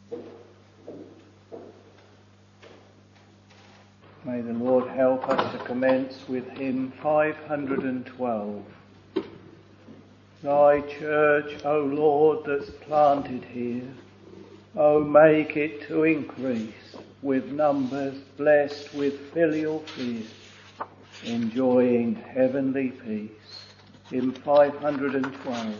May the Lord help us to commence with hymn 512. Thy church, O Lord, that's planted here, O make it to increase with numbers blessed with filial fear, enjoying heavenly peace. Hymn 512.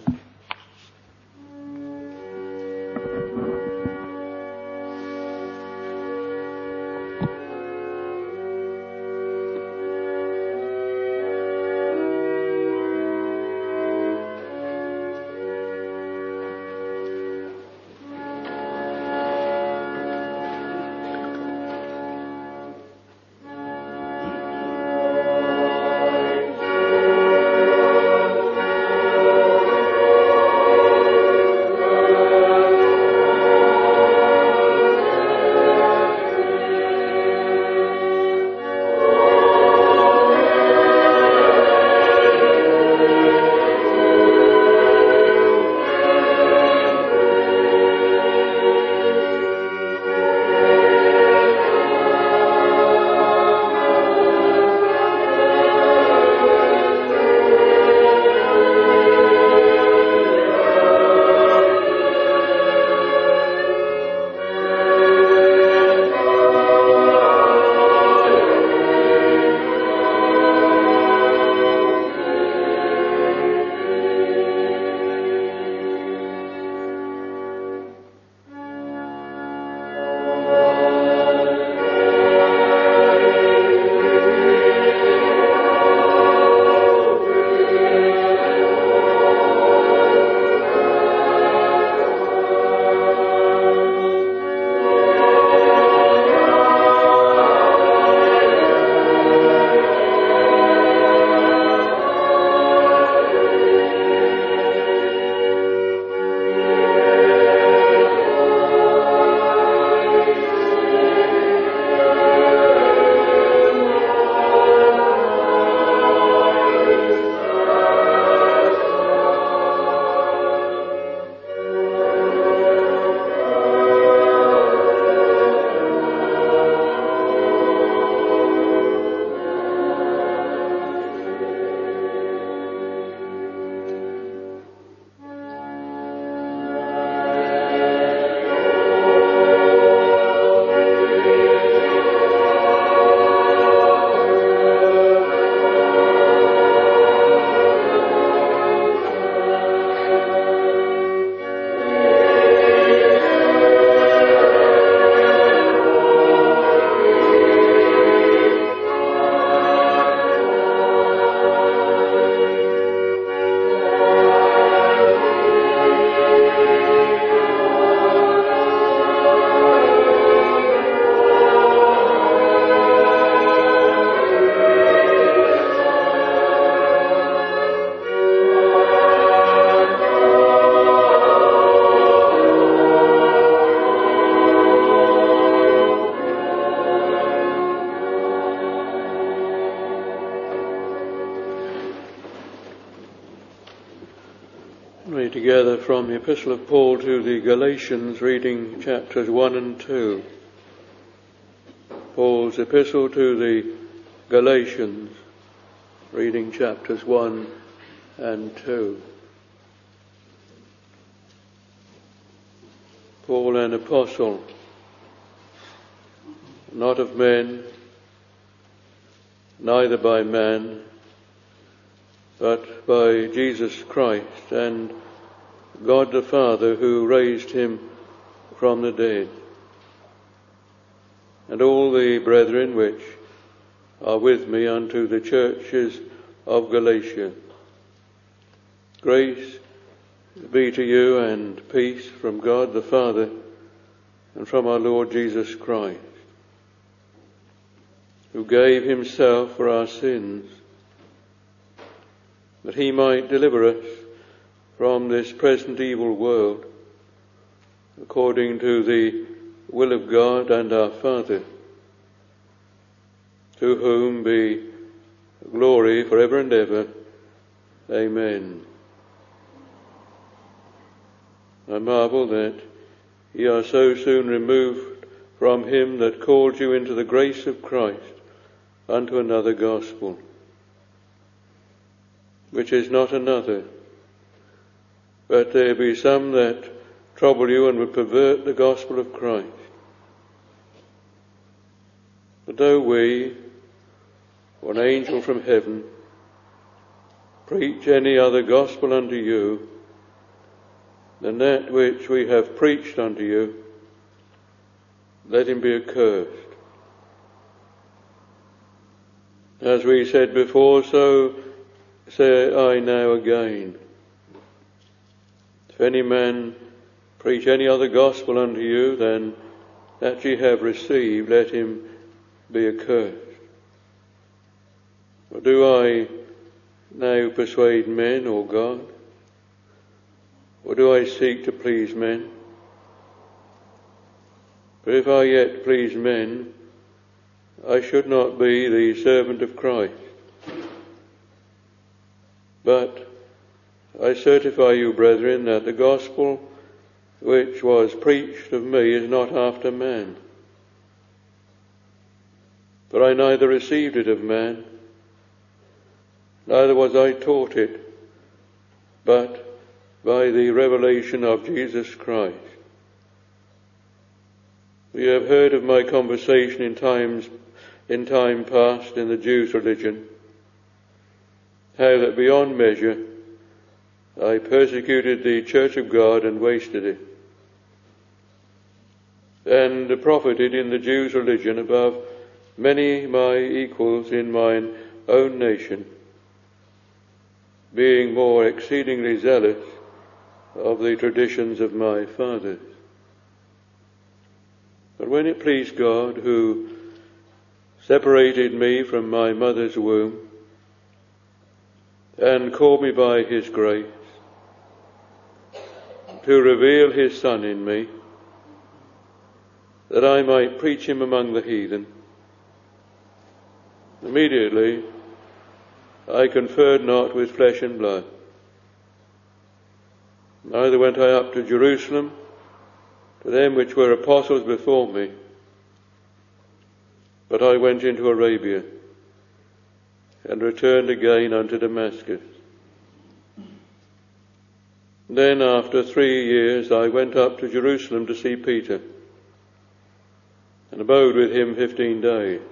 Read together from the Epistle of Paul to the Galatians, reading chapters 1 and 2. Paul's Epistle to the Galatians, reading chapters 1 and 2. Paul, an apostle, not of men, neither by man, but by Jesus Christ and God the Father, who raised him from the dead, and all the brethren which are with me unto the churches of Galatia. Grace be to you and peace from God the Father and from our Lord Jesus Christ, who gave himself for our sins, that he might deliver us from this present evil world, according to the will of God and our Father, to whom be glory for ever and ever. Amen. I marvel that ye are so soon removed from him that called you into the grace of Christ unto another gospel, which is not another, but there be some that trouble you and would pervert the gospel of Christ. But though we, or an angel from heaven, preach any other gospel unto you than that which we have preached unto you, let him be accursed. As we said before, so say I now again. If any man preach any other gospel unto you than that ye have received, let him be accursed. Or do I now persuade men or God? Or do I seek to please men? But if I yet please men, I should not be the servant of Christ. But I certify you, brethren, that the gospel which was preached of me is not after man. For I neither received it of man, neither was I taught it, but by the revelation of Jesus Christ. We have heard of my conversation in time past in the Jews' religion, how that beyond measure I persecuted the church of God and wasted it, and profited in the Jews' religion above many my equals in mine own nation, being more exceedingly zealous of the traditions of my fathers. But when it pleased God, who separated me from my mother's womb, and called me by his grace, to reveal his Son in me, that I might preach him among the heathen, immediately I conferred not with flesh and blood. Neither went I up to Jerusalem to them which were apostles before me, but I went into Arabia, and returned again unto Damascus. Then after 3 years I went up to Jerusalem to see Peter, and abode with him 15 days.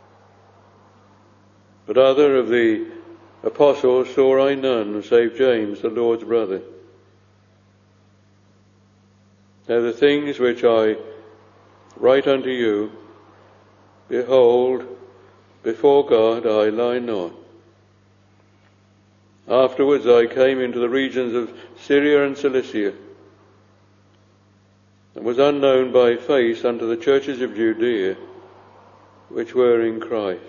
But other of the apostles saw I none, save James, the Lord's brother. Now the things which I write unto you, behold, before God I lie not. Afterwards I came into the regions of Syria and Cilicia, and was unknown by face unto the churches of Judea, which were in Christ.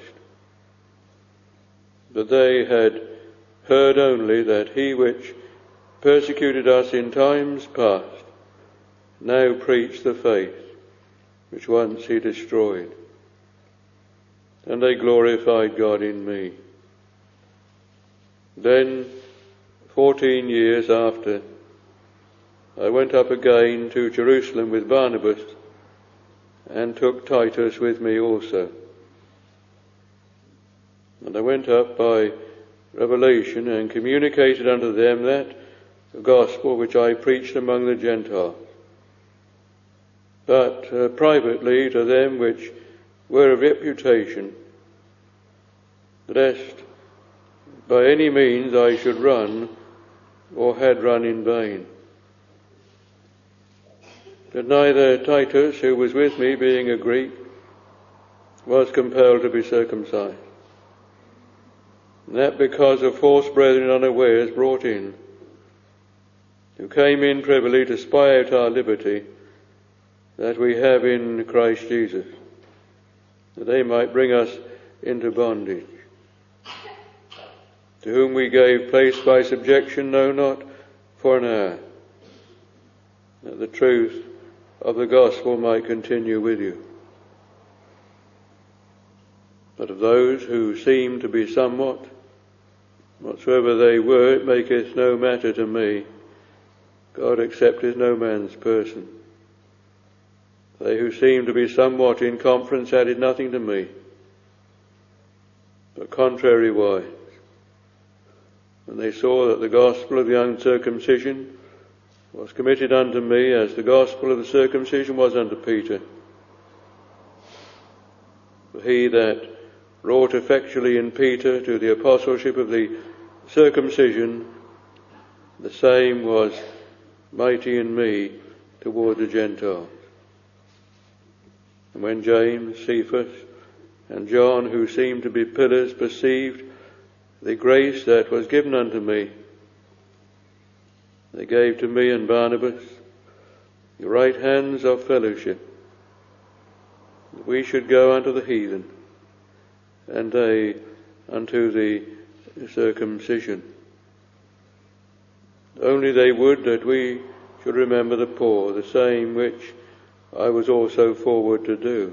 But they had heard only that he which persecuted us in times past now preached the faith which once he destroyed. And they glorified God in me. Then, 14 years after, I went up again to Jerusalem with Barnabas, and took Titus with me also. And I went up by revelation, and communicated unto them that gospel which I preached among the Gentiles, but privately to them which were of reputation, lest by any means I should run, or had run in vain. But neither Titus, who was with me, being a Greek, was compelled to be circumcised, and that because of false brethren unawares brought in, who came in privily to spy out our liberty that we have in Christ Jesus, that they might bring us into bondage, to whom we gave place by subjection, no, not for an hour, that the truth of the gospel might continue with you. But of those who seem to be somewhat, whatsoever they were, it maketh no matter to me. God accepteth no man's person. they who seemed to be somewhat in conference added nothing to me, but contrariwise. And they saw that the gospel of the uncircumcision was committed unto me as the gospel of the circumcision was unto Peter. For he that wrought effectually in Peter to the apostleship of the circumcision, the same was mighty in me toward the Gentiles. And when James, Cephas, and John, who seemed to be pillars, perceived the grace that was given unto me, they gave to me and Barnabas the right hands of fellowship, that we should go unto the heathen, and they unto the circumcision. Only they would that we should remember the poor, the same which I was also forward to do.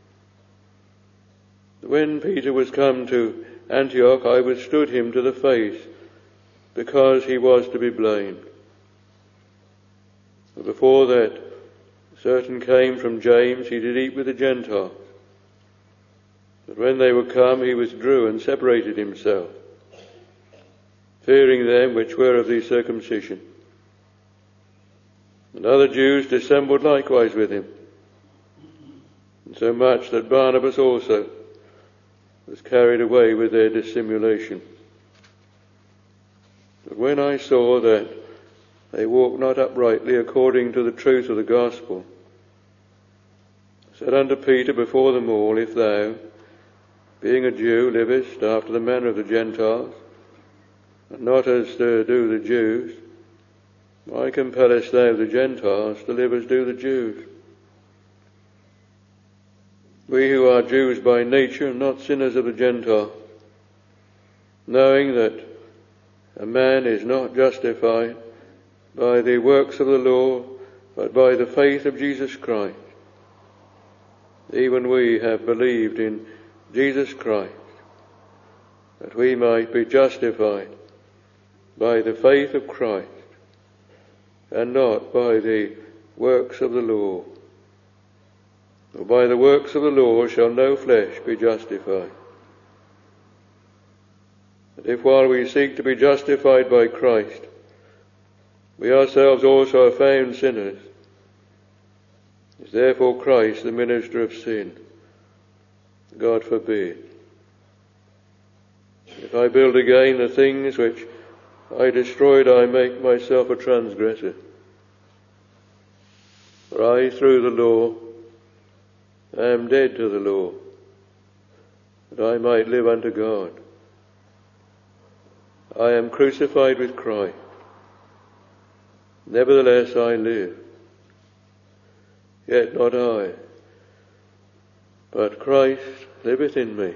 When Peter was come to Antioch, I withstood him to the face, because he was to be blamed. But before that certain came from James, he did eat with the Gentiles. But when they were come, he withdrew and separated himself, fearing them which were of the circumcision. And other Jews dissembled likewise with him, insomuch that Barnabas also was carried away with their dissimulation. But when I saw that they walked not uprightly according to the truth of the gospel, I said unto Peter before them all, if thou, being a Jew, livest after the manner of the Gentiles, and not as do the Jews, why compellest thou the Gentiles to live as do the Jews? We who are Jews by nature are not sinners of the Gentiles, knowing that a man is not justified by the works of the law, but by the faith of Jesus Christ. Even we have believed in Jesus Christ, that we might be justified by the faith of Christ, and not by the works of the law. For by the works of the law shall no flesh be justified. But if while we seek to be justified by Christ, we ourselves also are found sinners, is therefore Christ the minister of sin? God forbid. If I build again the things which I destroyed, I make myself a transgressor. For I, through the law, am dead to the law, that I might live unto God. I am crucified with Christ. Nevertheless I live. Yet not I, but Christ liveth in me.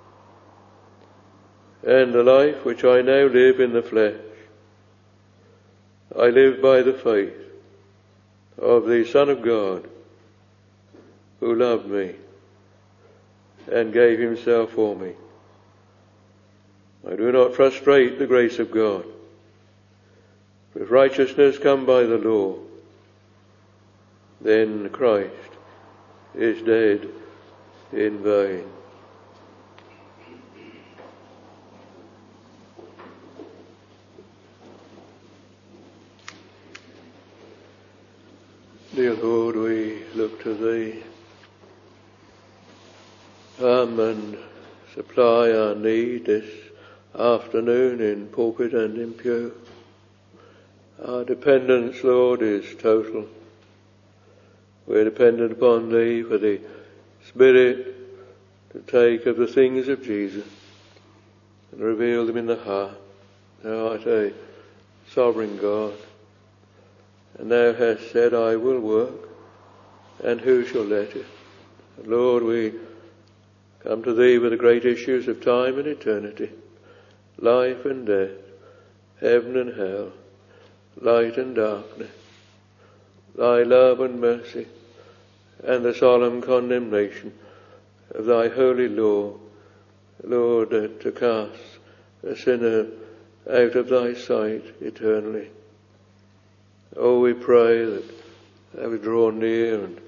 And the life which I now live in the flesh, I live by the faith of the Son of God, who loved me and gave himself for me. I do not frustrate the grace of God. For if righteousness come by the law, then Christ is dead in vain. Dear Lord, we look to Thee. Come and supply our need this afternoon in pulpit and in pew. Our dependence, Lord, is total. We're dependent upon Thee for the Spirit to take of the things of Jesus and reveal them in the heart. Thou art a sovereign God, and Thou hast said, I will work, and who shall let it? And Lord, we come to Thee with the great issues of time and eternity, life and death, heaven and hell, light and darkness, Thy love and mercy, and the solemn condemnation of Thy holy law, Lord, to cast a sinner out of Thy sight eternally. Oh, we pray that Thou would draw near and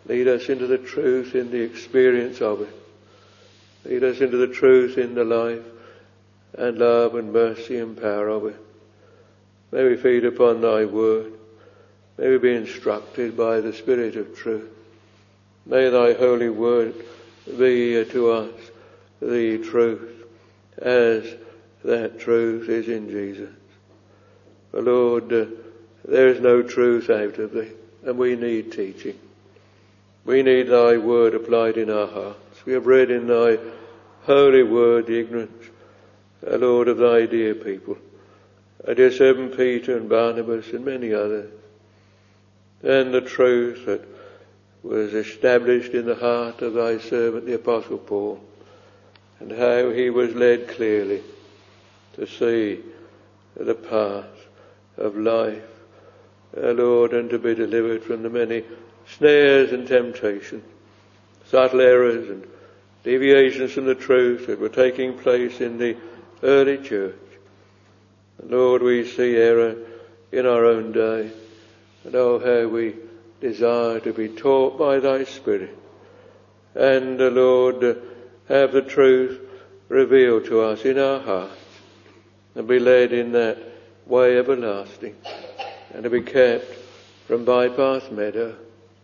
Lead us into the truth in the experience of it. Lead us into the truth in the life and love and mercy and power of it. May we feed upon thy word. May we be instructed by the Spirit of truth. May thy holy word be to us the truth, as that truth is in Jesus. For Lord, there is no truth out of thee, and we need teaching. We need thy word applied in our hearts. We have read in thy holy word the ignorance, Lord, of thy dear people, our dear servant Peter and Barnabas and many others, and the truth that was established in the heart of thy servant the Apostle Paul, and how he was led clearly to see the path of life, Lord, and to be delivered from the many snares and temptations, subtle errors and deviations from the truth that were taking place in the early church. And Lord, we see error in our own day, and oh, how we desire to be taught by thy Spirit, and Lord, have the truth revealed to us in our hearts, and be led in that way everlasting, and to be kept from bypath meadow.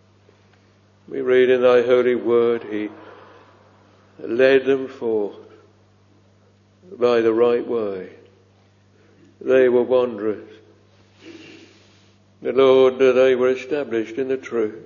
We read in thy holy word, he led them forth by the right way. They were wanderers. The Lord, they were established in the truth,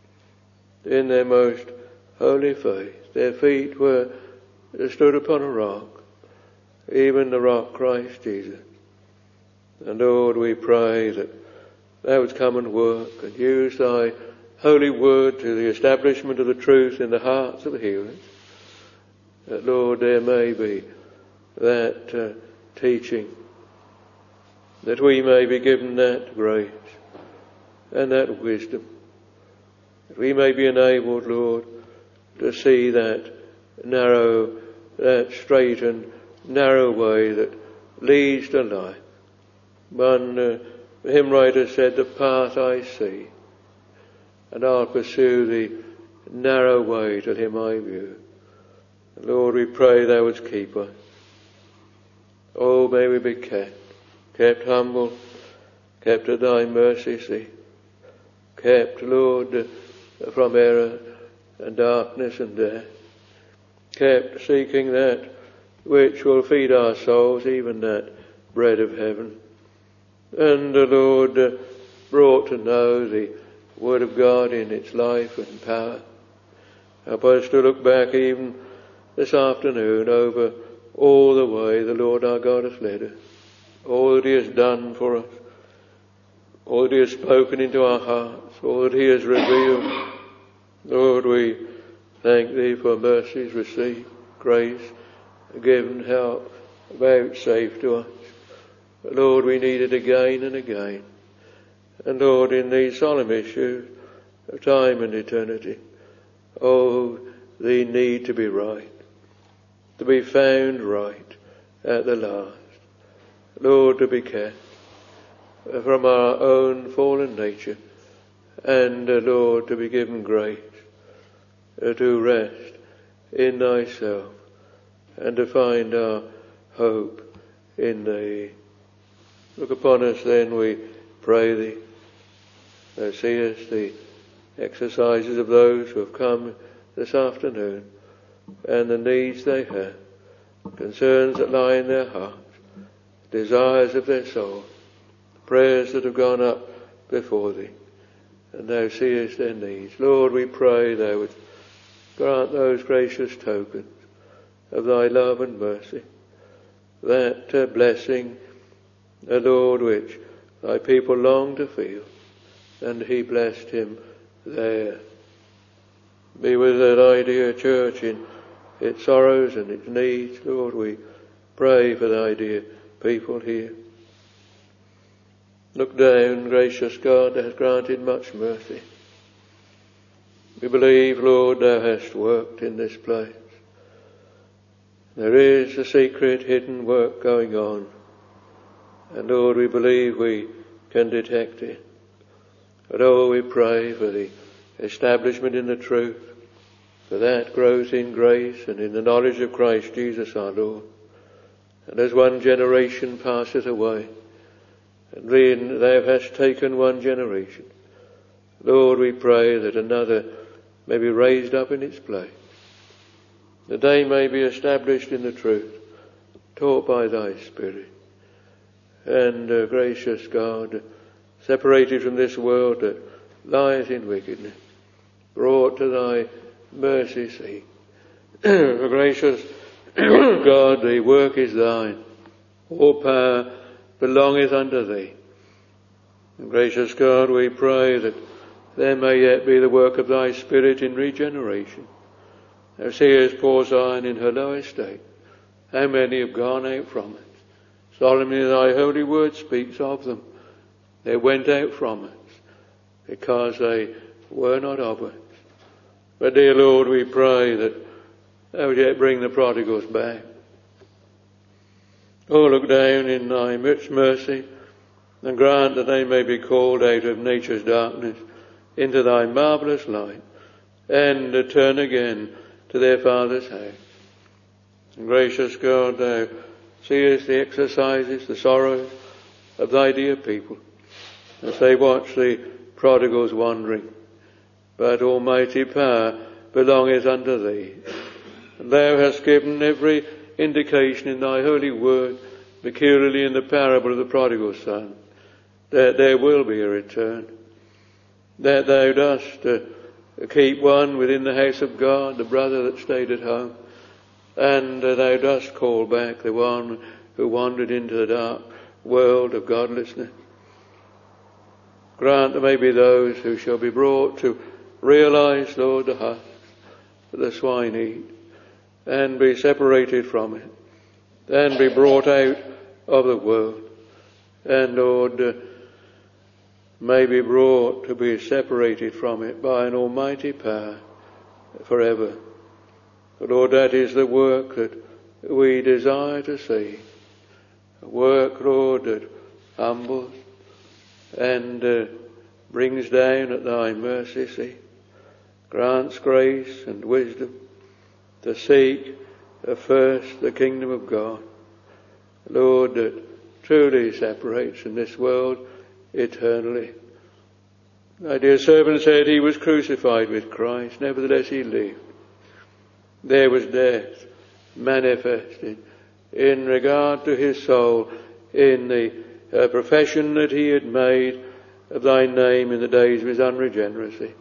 in their most holy faith. Their feet were stood upon a rock, even the rock Christ Jesus. And Lord, we pray that thou wouldst come and work and use thy holy word to the establishment of the truth in the hearts of the hearers. That, Lord, there may be that teaching, that we may be given that grace and that wisdom, that we may be enabled, Lord, to see that straight and narrow way that leads to life. One hymn writer said, the path I see, and I'll pursue the narrow way till him I view. Lord, we pray thou wouldst keep us. Oh, may we be kept humble, kept at thy mercy seat, kept, Lord, from error and darkness and death, kept seeking that which will feed our souls, even that bread of heaven. And Lord, brought to know the Word of God in its life and power. Help us to look back even this afternoon over all the way the Lord our God has led us, all that he has done for us, all that he has spoken into our hearts, all that he has revealed. Lord, we thank thee for mercies received, grace given, help vouchsafed to us. But Lord, we need it again and again. And Lord, in these solemn issues of time and eternity, oh, the need to be right, to be found right at the last. Lord, to be kept from our own fallen nature, and Lord, to be given grace to rest in thyself and to find our hope in thee. Look upon us then, we pray thee. Thou seest the exercises of those who have come this afternoon, and the needs they have, concerns that lie in their hearts, desires of their soul, prayers that have gone up before thee, and thou seest their needs. Lord, we pray thou would grant those gracious tokens of thy love and mercy, that blessing, Lord, which thy people long to feel, and he blessed him there. Be with thy dear church in its sorrows and its needs. Lord, we pray for thy dear people here. Look down, gracious God, thou hast granted much mercy. We believe, Lord, thou hast worked in this place. There is a secret hidden work going on. And Lord, we believe we can detect it. But oh, we pray for the establishment in the truth, for that growth in grace and in the knowledge of Christ Jesus our Lord. And as one generation passeth away, and then thou hast taken one generation, Lord, we pray that another may be raised up in its place, that they may be established in the truth, taught by thy Spirit. And gracious God, separated from this world that lieth in wickedness, brought to thy mercy seat. Gracious God, the work is thine, all power belongeth unto thee. And gracious God, we pray that there may yet be the work of thy Spirit in regeneration. Thou seest poor Zion in her low estate. How many have gone out from it? Solemnly thy holy word speaks of them. They went out from us because they were not of us. But dear Lord, we pray that thou would yet bring the prodigals back. Oh, look down in thy rich mercy and grant that they may be called out of nature's darkness into thy marvellous light, and turn again to their Father's house. And gracious God, thou seest the exercises, the sorrows of thy dear people, as they watch the prodigals wandering. But almighty power belongeth unto thee. And thou hast given every indication in thy holy word, peculiarly in the parable of the prodigal son, that there will be a return, that thou dost keep one within the house of God, the brother that stayed at home, and thou dost call back the one who wandered into the dark world of godlessness. Grant there may be those who shall be brought to realize, Lord, the husk that the swine eat, and be separated from it, and be brought out of the world, and, Lord, may be brought to be separated from it by an almighty power forever. Lord, that is the work that we desire to see. A work, Lord, that humbles and brings down at thy mercy seat, grants grace and wisdom to seek first the kingdom of God. Lord, that truly separates from this world eternally. Thy dear servant said he was crucified with Christ, nevertheless he lived. There was death manifested in regard to his soul in the profession that he had made of thy name in the days of his unregeneracy.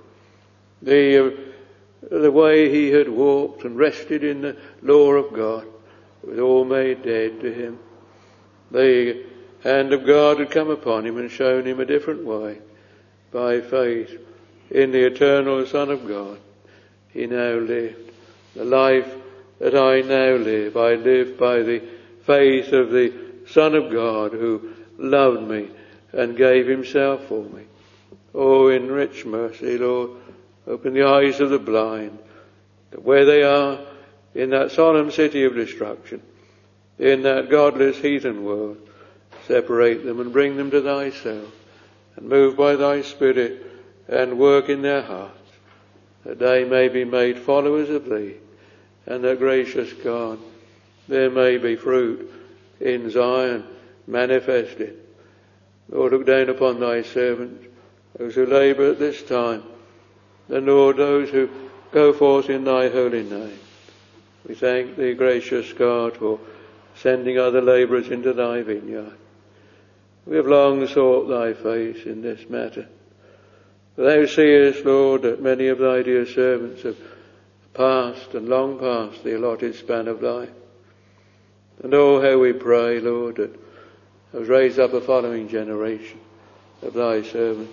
The way he had walked and rested in the law of God was all made dead to him. The hand of God had come upon him and shown him a different way. By faith in the eternal Son of God, he now lived. The life that I now live, I live by the faith of the Son of God who loved me and gave himself for me. Oh, in rich mercy, Lord, open the eyes of the blind, that where they are in that solemn city of destruction, in that godless heathen world, separate them and bring them to thyself, and move by thy Spirit and work in their hearts, that they may be made followers of thee, and that, gracious God, there may be fruit in Zion manifested. Lord, look down upon thy servants, those who labour at this time, and Lord, those who go forth in thy holy name. We thank thee, gracious God, for sending other labourers into thy vineyard. We have long sought thy face in this matter. For thou seest, Lord, that many of thy dear servants have passed and long past the allotted span of life. And oh, how we pray, Lord, that thou raise up a following generation of thy servants.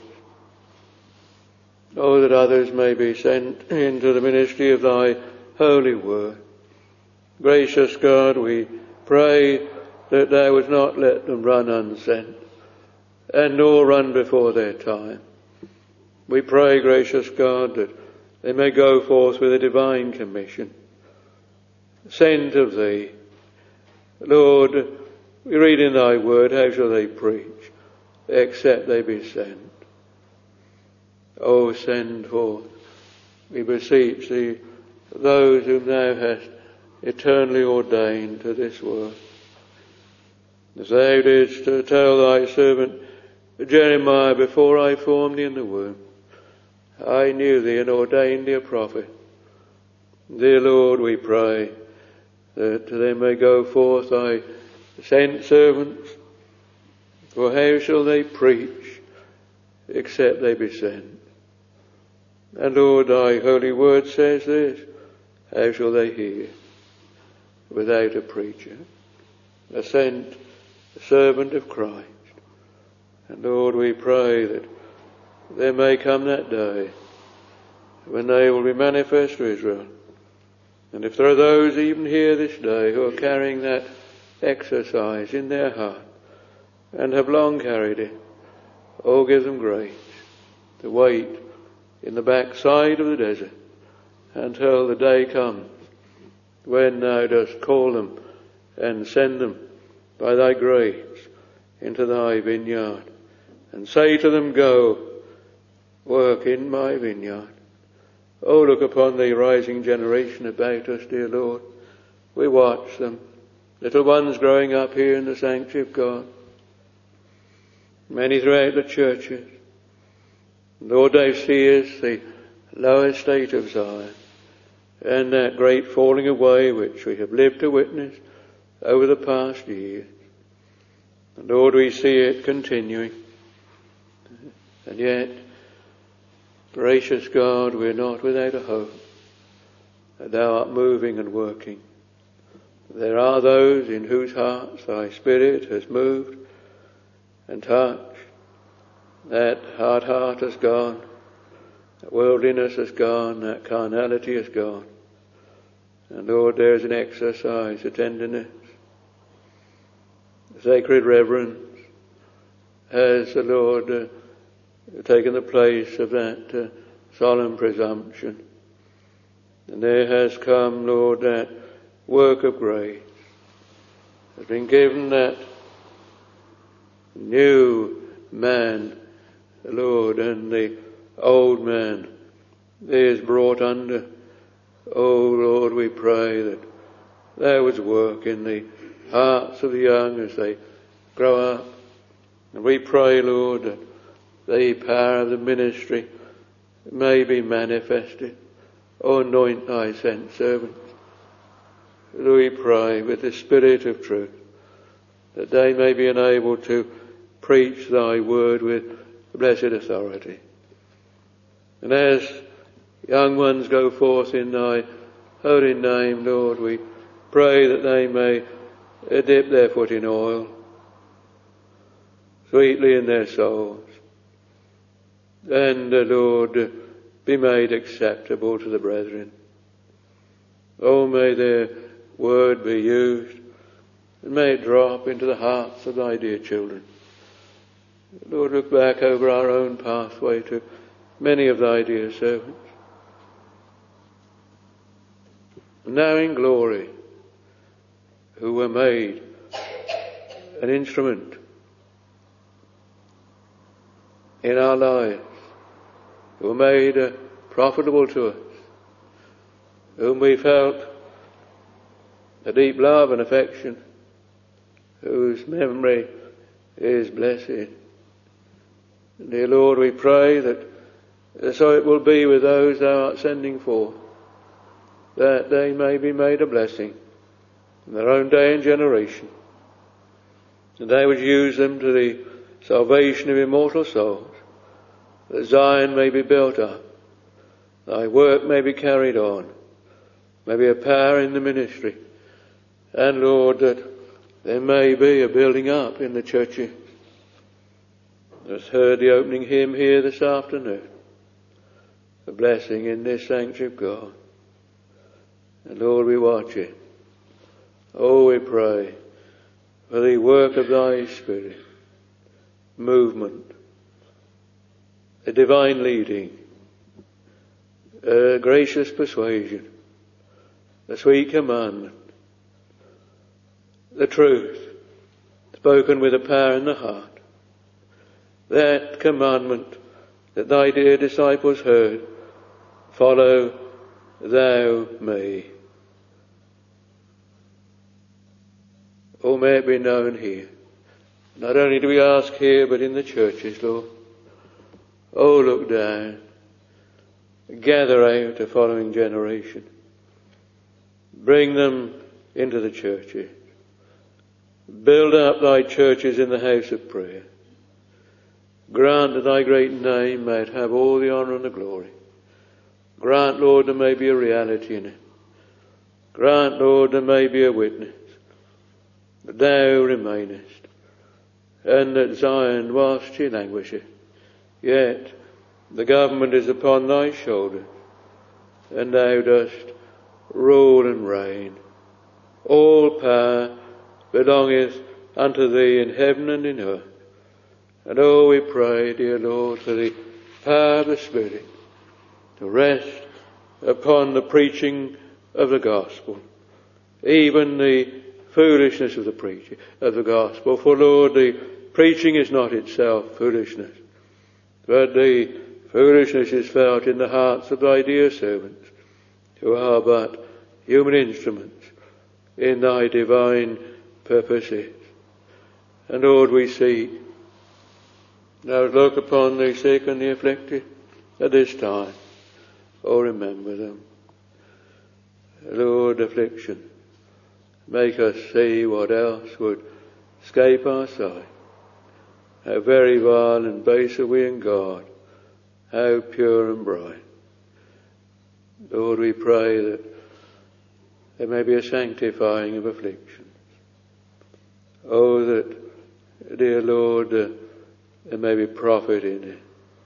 Oh, that others may be sent into the ministry of thy holy word. Gracious God, we pray that thou would not let them run unsent, and nor run before their time. We pray, gracious God, that they may go forth with a divine commission, sent of thee. Lord, we read in thy word, how shall they preach, except they be sent? O send forth, we beseech thee, those whom thou hast eternally ordained to this work. As thou didst tell thy servant Jeremiah, before I formed thee in the womb, I knew thee and ordained thee a prophet. Dear Lord, we pray that they may go forth thy sent servants, for how shall they preach except they be sent? And Lord, thy holy word says this, how shall they hear without a preacher? A sent servant of Christ. And Lord, we pray that there may come that day when they will be manifest to Israel. And if there are those even here this day who are carrying that exercise in their heart and have long carried it, oh, give them grace to wait in the backside of the desert until the day comes when thou dost call them and send them by thy grace into thy vineyard, and say to them, go, work in my vineyard. Oh, look upon the rising generation about us, dear Lord. We watch them, little ones growing up here in the sanctuary of God, many throughout the churches. Lord, thou seest the lower state of Zion and that great falling away which we have lived to witness over the past years. And Lord, we see it continuing. And yet, gracious God, we're not without a hope that thou art moving and working. There are those in whose hearts thy Spirit has moved and touched. That hard heart has gone, that worldliness has gone, that carnality has gone. And Lord, there's an exercise of tenderness, sacred reverence, has the Lord taken the place of that solemn presumption. And there has come, Lord, that work of grace. Has been given that new man, Lord, and the old man is brought under. Oh, Lord, we pray that there was work in the hearts of the young as they grow up. And we pray, Lord, that the power of the ministry may be manifested. Oh, anoint thy sent servants. We pray with the Spirit of truth that they may be enabled to preach thy word with blessed authority. And as young ones go forth in thy holy name, Lord, we pray that they may dip their foot in oil sweetly in their souls, and, Lord, be made acceptable to the brethren. Oh, may their word be used, and may it drop into the hearts of thy dear children. Lord, look back over our own pathway to many of thy dear servants. Now in glory, who were made an instrument in our lives, who were made profitable to us, whom we felt a deep love and affection, whose memory is blessed. Dear Lord, we pray that so it will be with those thou art sending forth, that they may be made a blessing in their own day and generation, and they would use them to the salvation of immortal souls, that Zion may be built up, thy work may be carried on, may be a power in the ministry, and Lord, that there may be a building up in the churches. Let's heard the opening hymn here this afternoon, a blessing in this sanctuary of God. And Lord, we watch it. Oh, we pray for the work of thy Spirit, movement, a divine leading, a gracious persuasion, a sweet commandment, the truth spoken with a power in the heart. That commandment that thy dear disciples heard, follow thou me. Oh, may it be known here. Not only do we ask here, but in the churches, Lord. Oh, look down. Gather out a following generation. Bring them into the churches. Build up thy churches in the house of prayer. Grant that thy great name might have all the honour and the glory. Grant, Lord, there may be a reality in it. Grant, Lord, there may be a witness that thou remainest, and that Zion, whilst she languisheth, yet the government is upon thy shoulders, and thou dost rule and reign. All power belongeth unto thee in heaven and in earth. And oh, we pray, dear Lord, for the power of the Spirit to rest upon the preaching of the gospel, even the foolishness of the preaching of the gospel. For, Lord, the preaching is not itself foolishness, but the foolishness is felt in the hearts of thy dear servants, who are but human instruments in thy divine purposes. And Lord, we seek thou look upon the sick and the afflicted at this time. Oh, remember them. Lord, affliction, make us see what else would escape our sight. How very vile and base are we in God, how pure and bright. Lord, we pray that there may be a sanctifying of afflictions. Oh, that, dear Lord, there may be profit in it.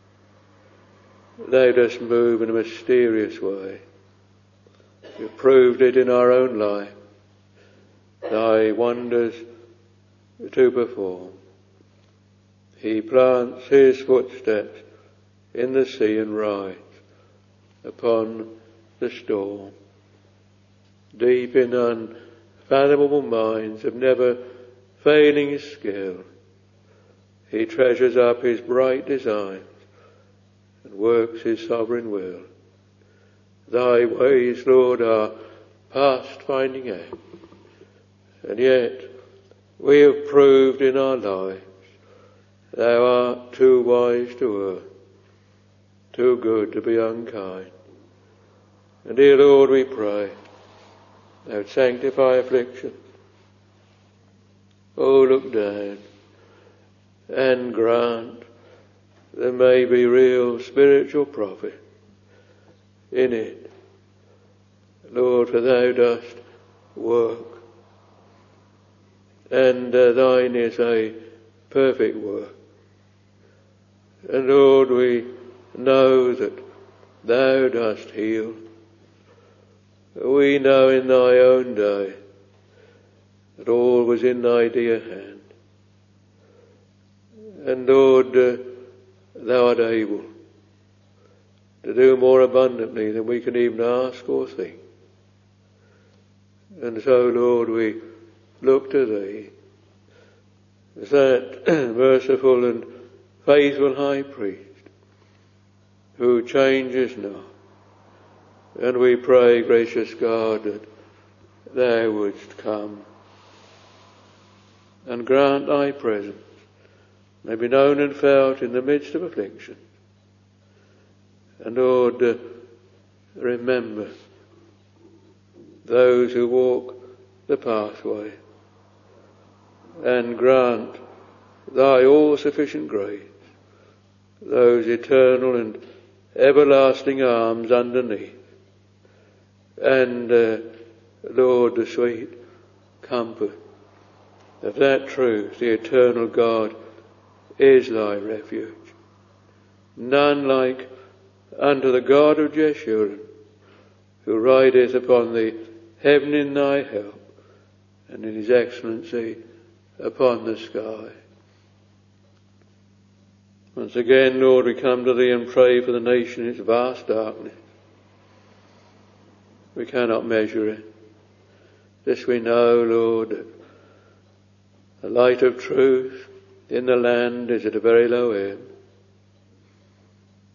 Thou dost move in a mysterious way. You've proved it in our own life. Thy wonders to perform. He plants his footsteps in the sea and rides upon the storm. Deep in unfathomable minds of never failing skill, he treasures up his bright designs and works his sovereign will. Thy ways, Lord, are past finding out, and yet we have proved in our lives thou art too wise to err, too good to be unkind. And dear Lord, we pray thou would sanctify affliction. Oh, look down and grant there may be real spiritual profit in it. Lord, for thou dost work, and thine is a perfect work. And Lord, we know that thou dost heal. We know in thy own day that all was in thy dear hand. And Lord, thou art able to do more abundantly than we can even ask or think. And so, Lord, we look to thee as that merciful and faithful high priest who changes not. And we pray, gracious God, that thou wouldst come and grant thy presence may be known and felt in the midst of affliction. And Lord, remember those who walk the pathway, and grant thy all-sufficient grace, those eternal and everlasting arms underneath, and Lord, the sweet comfort of that truth, the eternal God is thy refuge. None like unto the God of Jeshurun, who rideth upon the heaven in thy help, and in his excellency upon the sky. Once again, Lord, we come to thee and pray for the nation in its vast darkness. We cannot measure it. This we know, Lord, that the light of truth in the land is at a very low ebb.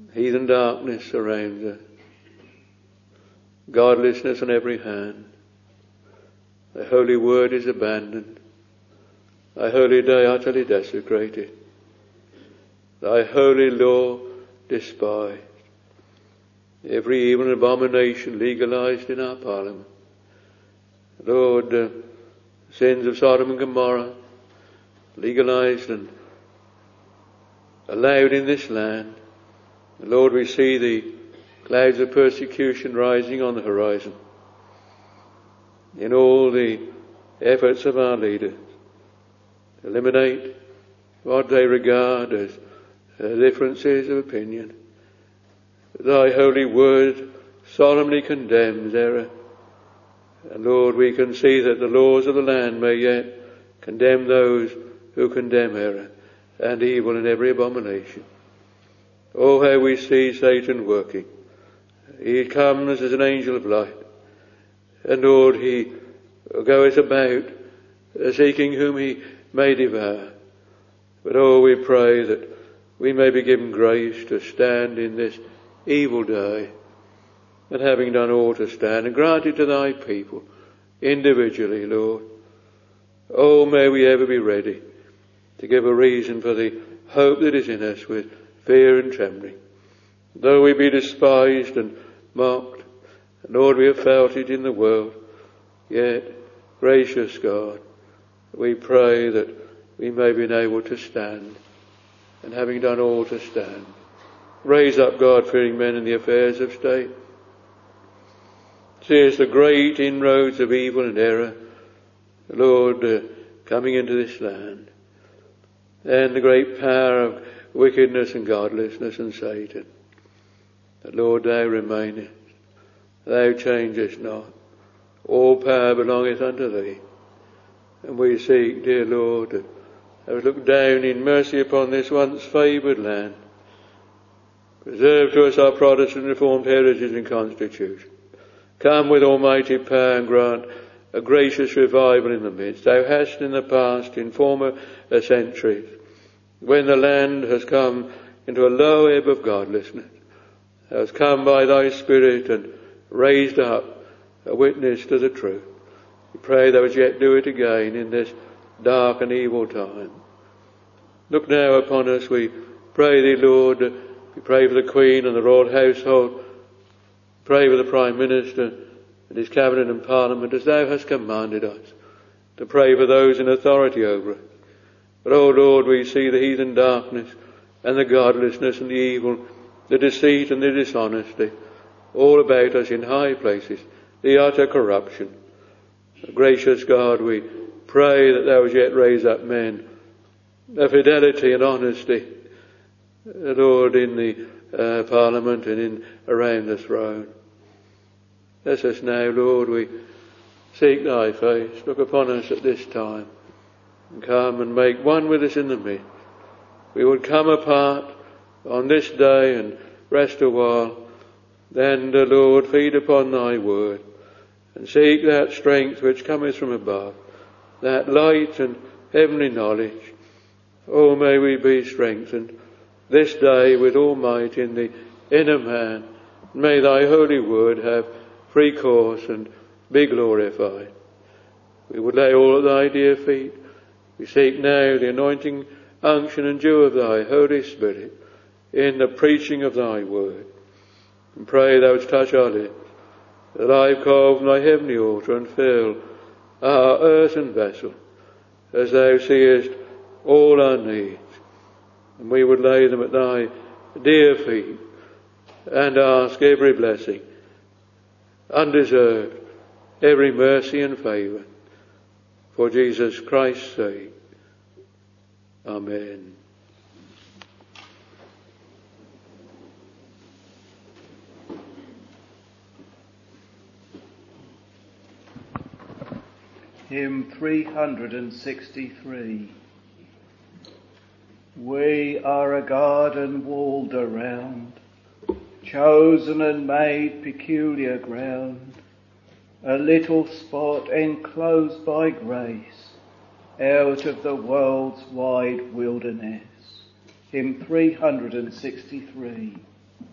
Heathen darkness surrounds us. Godlessness on every hand. Thy holy word is abandoned. Thy holy day utterly desecrated. Thy holy law despised. Every evil and abomination legalized in our parliament. Lord, sins of Sodom and Gomorrah legalized and allowed in this land. Lord, we see the clouds of persecution rising on the horizon in all the efforts of our leaders to eliminate what they regard as differences of opinion. Thy holy word solemnly condemns error. And Lord, we can see that the laws of the land may yet condemn those who condemn error and evil and every abomination. Oh, how we see Satan working. He comes as an angel of light. And Lord, he goeth about seeking whom he may devour. But oh, we pray that we may be given grace to stand in this evil day, and having done all to stand, and grant it to thy people individually, Lord. Oh, may we ever be ready to give a reason for the hope that is in us with fear and trembling. Though we be despised and mocked, and Lord, we have felt it in the world, yet, gracious God, we pray that we may be able to stand, and having done all to stand, raise up God-fearing men in the affairs of state. See as the great inroads of evil and error, Lord, coming into this land, and the great power of wickedness and godlessness and Satan. That, Lord, thou remainest, thou changest not. All power belongeth unto thee. And we seek, dear Lord, that thou look down in mercy upon this once favoured land. Preserve to us our Protestant Reformed heritage and constitution. Come with almighty power and grant a gracious revival in the midst. Thou hast in the past, in former centuries, when the land has come into a low ebb of godlessness, thou hast come by thy Spirit and raised up a witness to the truth. We pray thou wouldst yet do it again in this dark and evil time. Look now upon us, we pray thee, Lord. We pray for the Queen and the royal household. Pray for the Prime Minister and his Cabinet and Parliament, as thou hast commanded us to pray for those in authority over us. But, O Lord, we see the heathen darkness and the godlessness and the evil, the deceit and the dishonesty all about us in high places, the utter corruption. Gracious God, we pray that thou wouldst yet raise up men of fidelity and honesty, Lord, in the Parliament and in around the throne. Bless us now, Lord, we seek thy face. Look upon us at this time, and come and make one with us in the midst. We would come apart on this day and rest a while, then, Lord, feed upon thy word, and seek that strength which cometh from above, that light and heavenly knowledge. Oh, may we be strengthened this day with all might in the inner man. May thy holy word have free course and be glorified. We would lay all at thy dear feet. We seek now the anointing unction and dew of thy Holy Spirit in the preaching of thy word. And pray thou wouldst touch our lips, the live coal from thy heavenly altar, and fill our earthen vessel, as thou seest all our needs. And we would lay them at thy dear feet, and ask every blessing, undeserved, every mercy and favour, for Jesus Christ's sake. Amen. Hymn 363. We are a garden walled around, chosen and made peculiar ground, a little spot enclosed by grace, out of the world's wide wilderness. Hymn 363.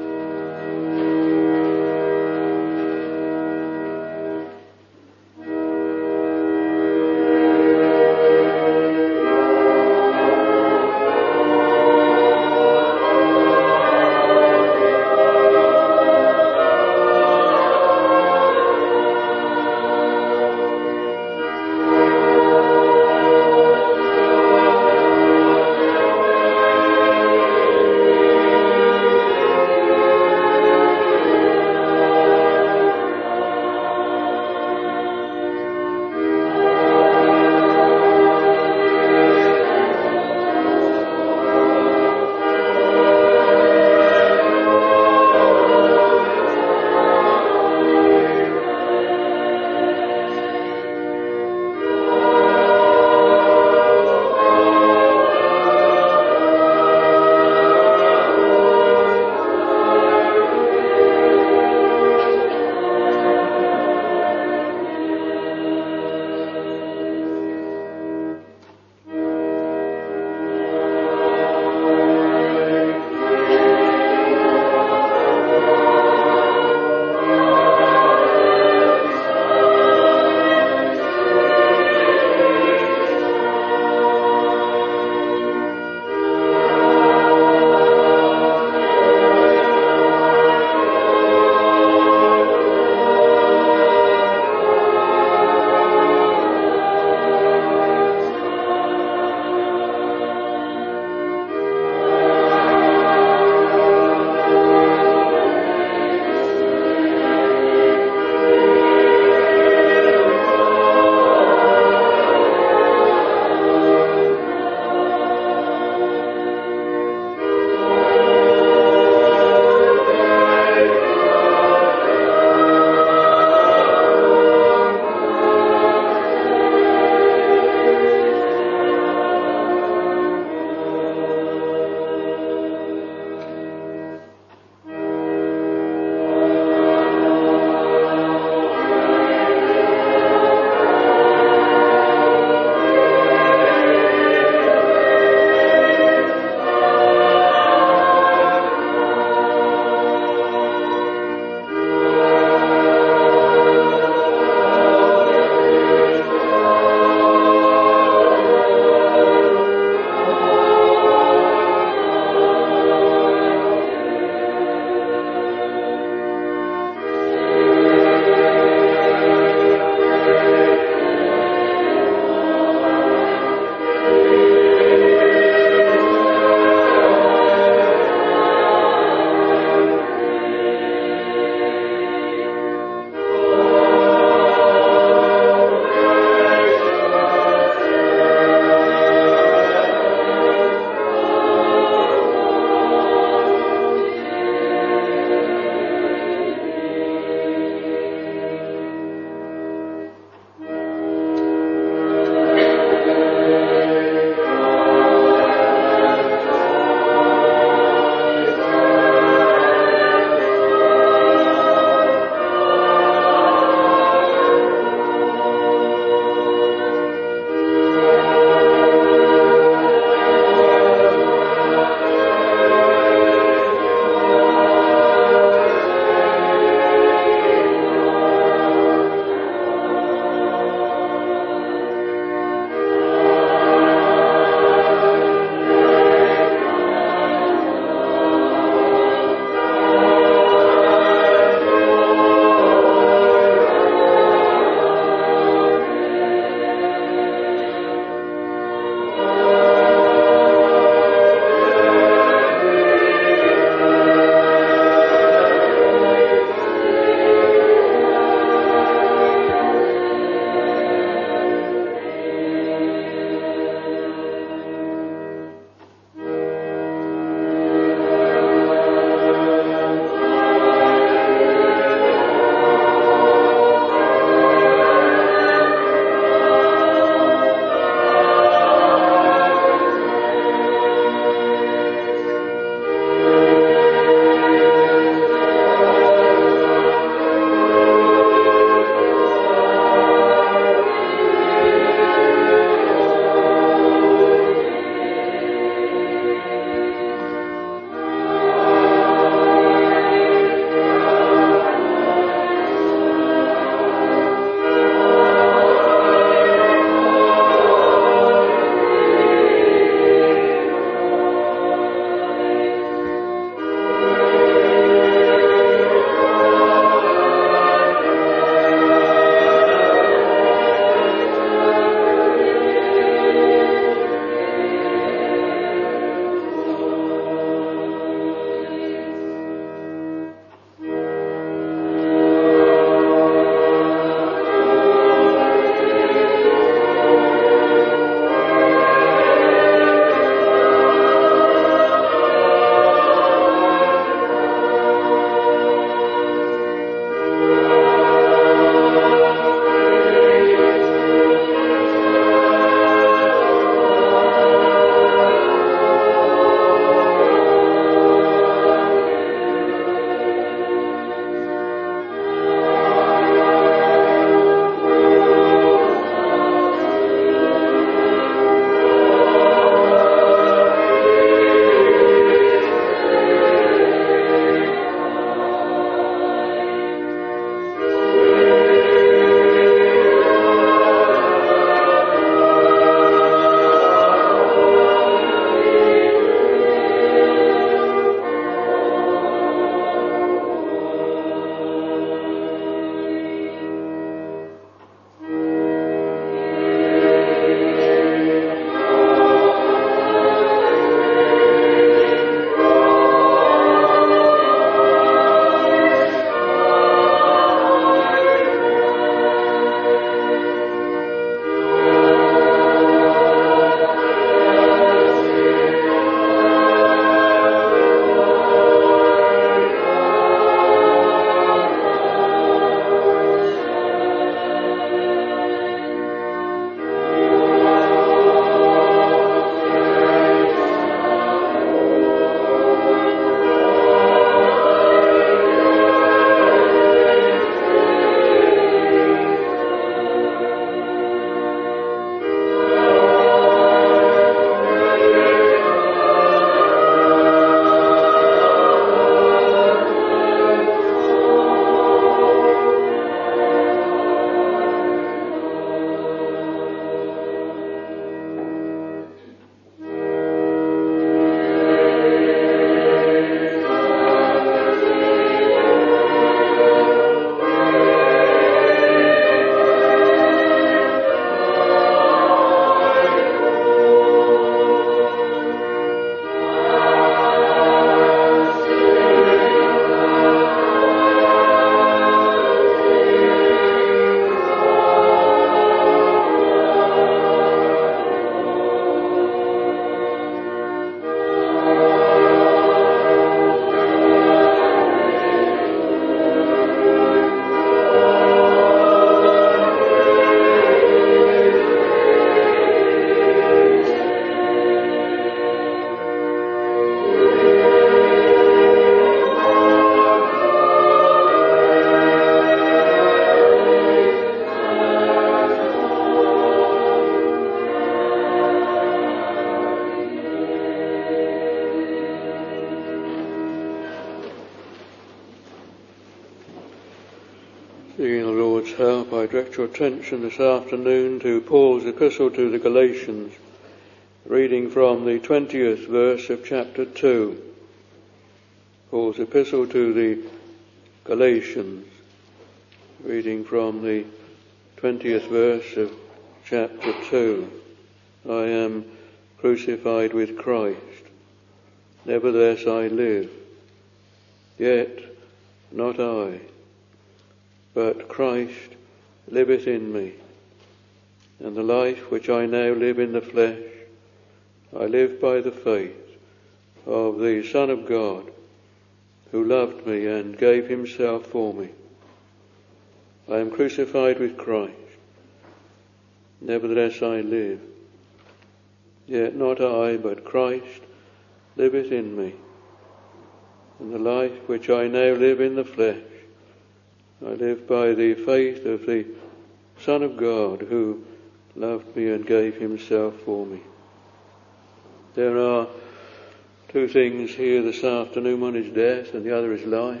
Lord's help, I direct your attention this afternoon to Paul's epistle to the Galatians, reading from the 20th verse of chapter 2. Paul's epistle to the Galatians, reading from the 20th verse of chapter 2. I am crucified with Christ, nevertheless I live, yet not I, but Christ liveth in me. And the life which I now live in the flesh, I live by the faith of the Son of God, who loved me and gave himself for me. I am crucified with Christ, nevertheless I live, yet not I, but Christ liveth in me. And the life which I now live in the flesh, I live by the faith of the Son of God, who loved me and gave himself for me. There are two things here this afternoon. One is death and the other is life.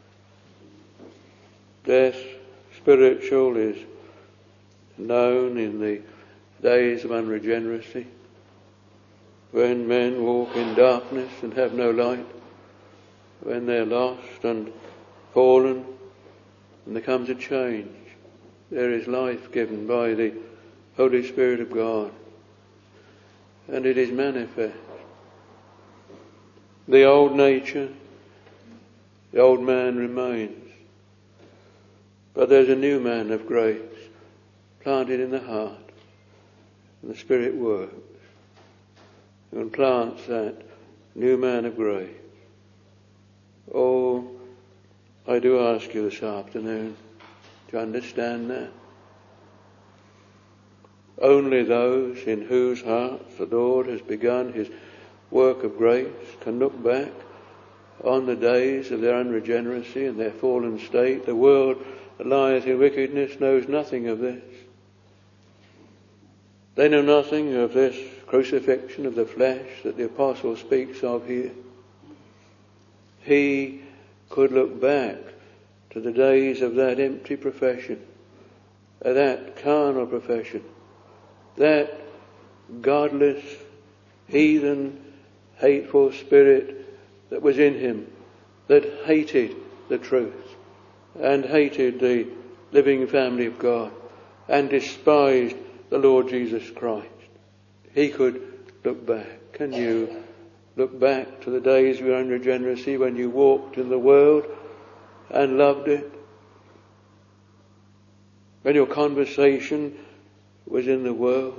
Death, spiritual, is known in the days of unregeneracy, when men walk in darkness and have no light, when they're lost and fallen, and there comes a change. There is life given by the Holy Spirit of God, and it is manifest. The old nature, the old man remains, but there's a new man of grace planted in the heart, and the Spirit works and plants that new man of grace. Oh, I do ask you this afternoon to understand that. Only those in whose hearts the Lord has begun his work of grace can look back on the days of their unregeneracy and their fallen state. The world that lieth in wickedness knows nothing of this. They know nothing of this crucifixion of the flesh that the apostle speaks of here. He could look back to the days of that empty profession, that carnal profession, that godless, heathen, hateful spirit that was in him, that hated the truth and hated the living family of God and despised the Lord Jesus Christ. He could look back. Can you look back to the days of your unregeneracy when you walked in the world and loved it? When your conversation was in the world?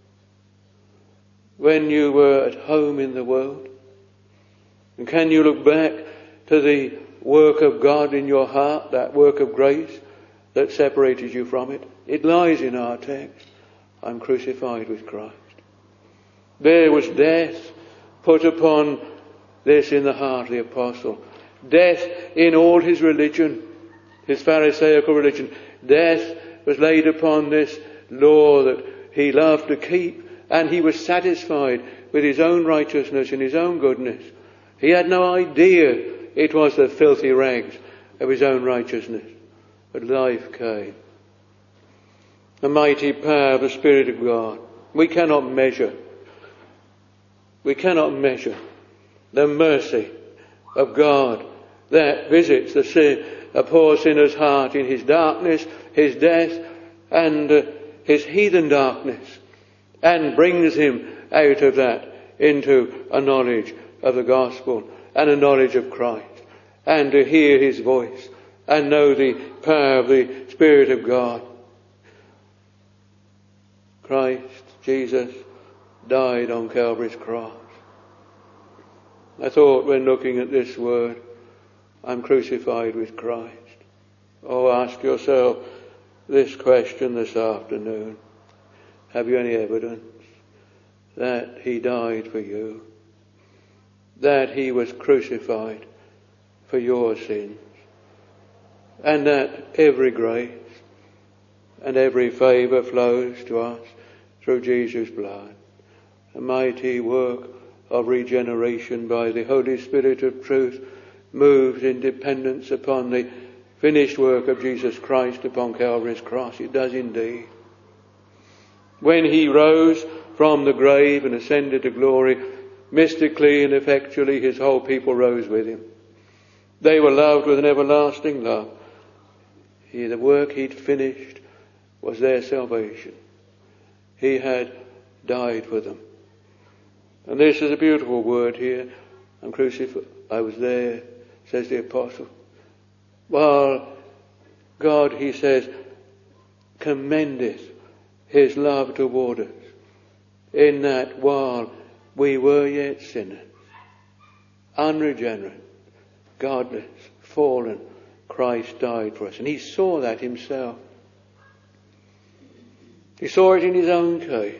When you were at home in the world? And can you look back to the work of God in your heart, that work of grace that separated you from it? It lies in our text. I'm crucified with Christ. There was death put upon this in the heart of the apostle. Death in all his religion, his Pharisaical religion. Death was laid upon this law that he loved to keep, and he was satisfied with his own righteousness and his own goodness. He had no idea it was the filthy rags of his own righteousness. But life came. The mighty power of the Spirit of God. We cannot measure the mercy of God that visits a poor sinner's heart in his darkness, his death, and his heathen darkness, and brings him out of that into a knowledge of the gospel and a knowledge of Christ, and to hear his voice and know the power of the Spirit of God. Christ Jesus died on Calvary's cross. I thought when looking at this word, I'm crucified with Christ. Oh, ask yourself this question this afternoon. Have you any evidence that he died for you? That he was crucified for your sins? And that every grace and every favour flows to us through Jesus' blood. A mighty work of regeneration by the Holy Spirit of truth moves in dependence upon the finished work of Jesus Christ upon Calvary's cross. It does indeed. When he rose from the grave and ascended to glory, mystically and effectually his whole people rose with him. They were loved with an everlasting love. The work he'd finished was their salvation. He had died for them. And this is a beautiful word here. I'm crucified. I was there, says the apostle. While God, he says, commendeth his love toward us, in that while we were yet sinners, unregenerate, godless, fallen, Christ died for us. And he saw that himself. He saw it in his own case.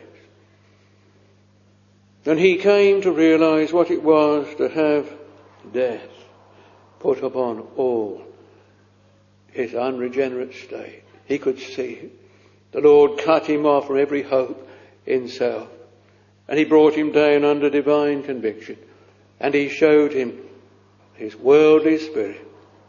And he came to realize what it was to have death put upon all his unregenerate state. He could see it. The Lord cut him off from every hope in self. And he brought him down under divine conviction. And he showed him his worldly spirit.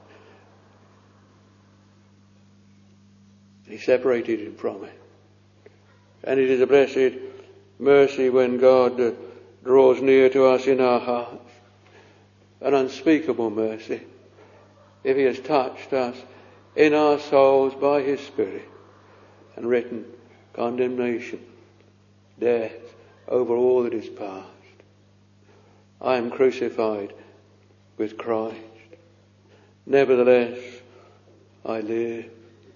He separated him from it. And it is a blessed mercy when God draws near to us in our hearts. An unspeakable mercy. If he has touched us in our souls by his Spirit and written condemnation, death over all that is past. I am crucified with Christ. Nevertheless, I live.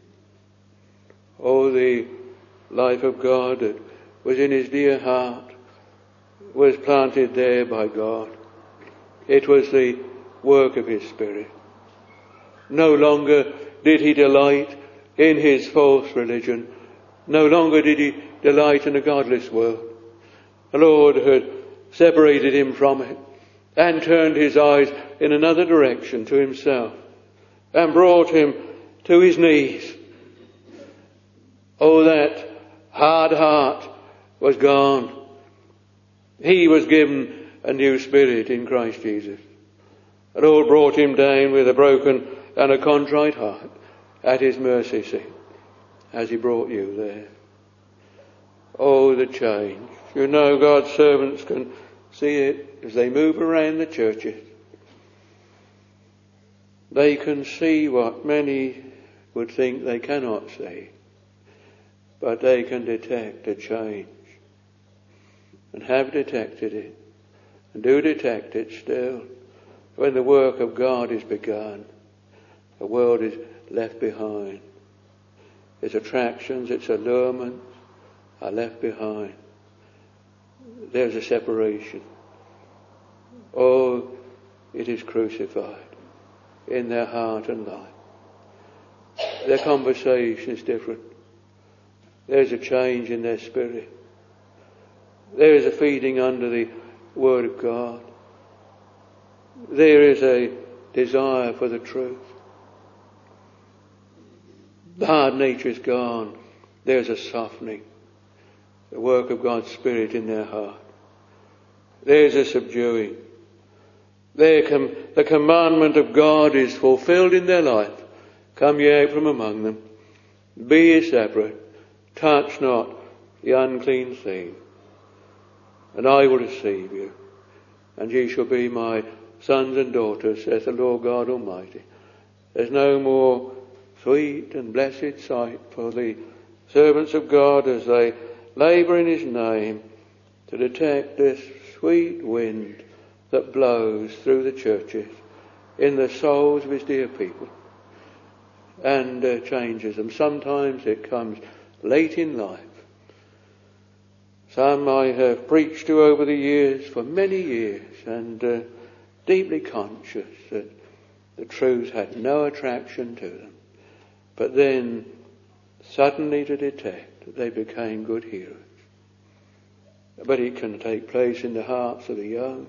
Oh, the life of God that was in his dear heart was planted there by God. It was the work of his Spirit. No longer did he delight in his false religion. No longer did he delight in a godless world. The Lord had separated him from it and turned his eyes in another direction to himself and brought him to his knees. Oh, that hard heart was gone. He was given a new spirit in Christ Jesus. The Lord brought him down with a broken and a contrite heart at his mercy seat as he brought you there. Oh, the change. You know, God's servants can see it as they move around the churches. They can see what many would think they cannot see. But they can detect a change. And have detected it. And do detect it still. When the work of God is begun, the world is left behind. Its attractions, its allurements are left behind. There's a separation. Oh, it is crucified in their heart and life. Their conversation is different. There's a change in their spirit. There is a feeding under the Word of God. There is a desire for the truth. The hard nature is gone. There's a softening. The work of God's Spirit in their heart. There's a subduing. The commandment of God is fulfilled in their life. Come ye out from among them. Be ye separate. Touch not the unclean thing. And I will receive you. And ye shall be my sons and daughters, saith the Lord God Almighty. There's no more sweet and blessed sight for the servants of God as they labour in his name to detect this sweet wind that blows through the churches in the souls of his dear people and changes them. Sometimes it comes late in life. Some I have preached to over the years for many years and deeply conscious that the truth had no attraction to them. But then suddenly to detect that they became good hearers. But it can take place in the hearts of the young.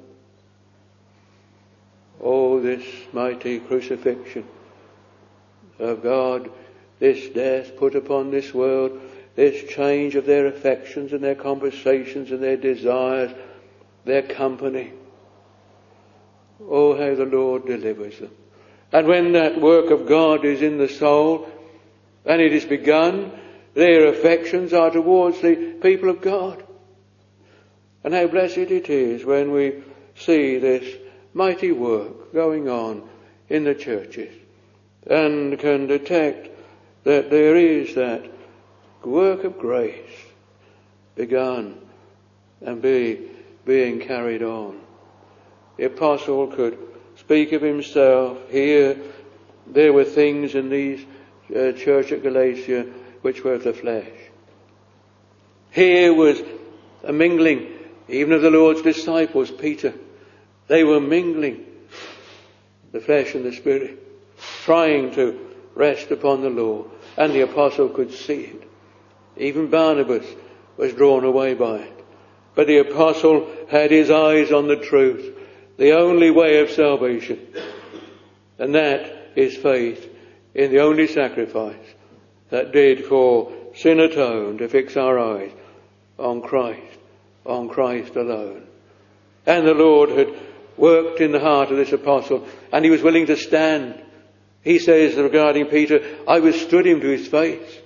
Oh, this mighty crucifixion of God, this death put upon this world, this change of their affections and their conversations and their desires, their company. Oh, how the Lord delivers them. And when that work of God is in the soul and it is begun, their affections are towards the people of God. And how blessed it is when we see this mighty work going on in the churches and can detect that there is that work of grace begun and being carried on. The apostle could speak of himself. Here there were things in these church at Galatia which were of the flesh. Here was a mingling, even of the Lord's disciples, Peter. They were mingling the flesh and the spirit, trying to rest upon the law. And the apostle could see it. Even Barnabas was drawn away by it. But the apostle had his eyes on the truth, the only way of salvation. And that is faith in the only sacrifice that did for sin atone, to fix our eyes on Christ alone. And the Lord had worked in the heart of this apostle, and he was willing to stand. He says regarding Peter, I withstood him to his face.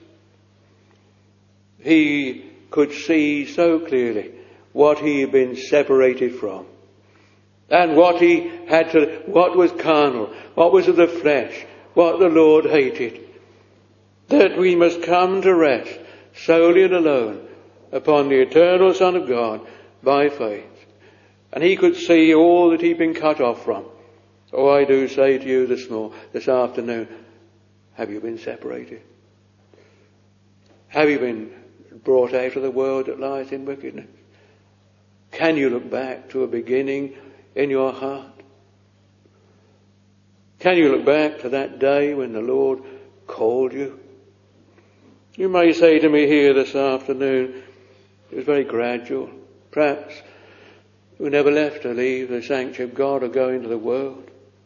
He could see so clearly what he had been separated from, and what was carnal, what was of the flesh, what the Lord hated. That we must come to rest solely and alone upon the eternal Son of God by faith. And he could see all that he'd been cut off from. Oh, I do say to you this afternoon, have you been separated? Have you been brought out of the world that lies in wickedness? Can you look back to a beginning in your heart? Can you look back to that day when the Lord called you? You may say to me here this afternoon, it was very gradual. Perhaps you never left to leave the sanctuary of God or go into the world.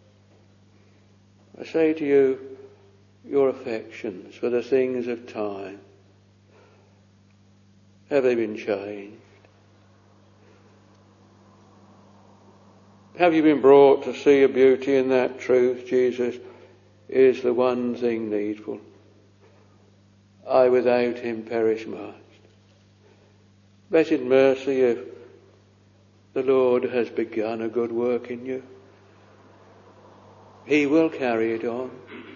I say to you, your affections for the things of time, have they been changed? Have you been brought to see a beauty in that truth? Jesus is the one thing needful. I without him perish must. Blessed mercy if the Lord has begun a good work in you. He will carry it on.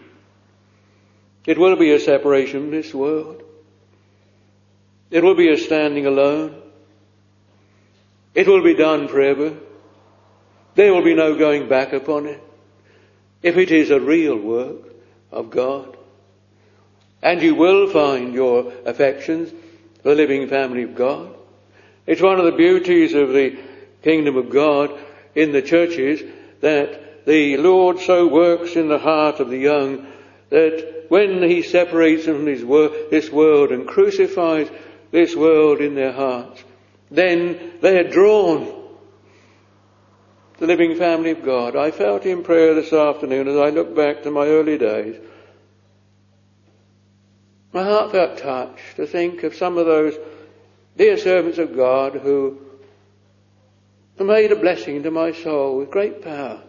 It will be a separation from this world. It will be a standing alone. It will be done forever. There will be no going back upon it, if it is a real work of God. And you will find your affections for the living family of God. It's one of the beauties of the kingdom of God in the churches that the Lord so works in the heart of the young that when he separates them from this world and crucifies this world in their hearts, then they are drawn. The living family of God. I felt in prayer this afternoon as I look back to my early days. My heart felt touched to think of some of those dear servants of God who made a blessing to my soul with great power.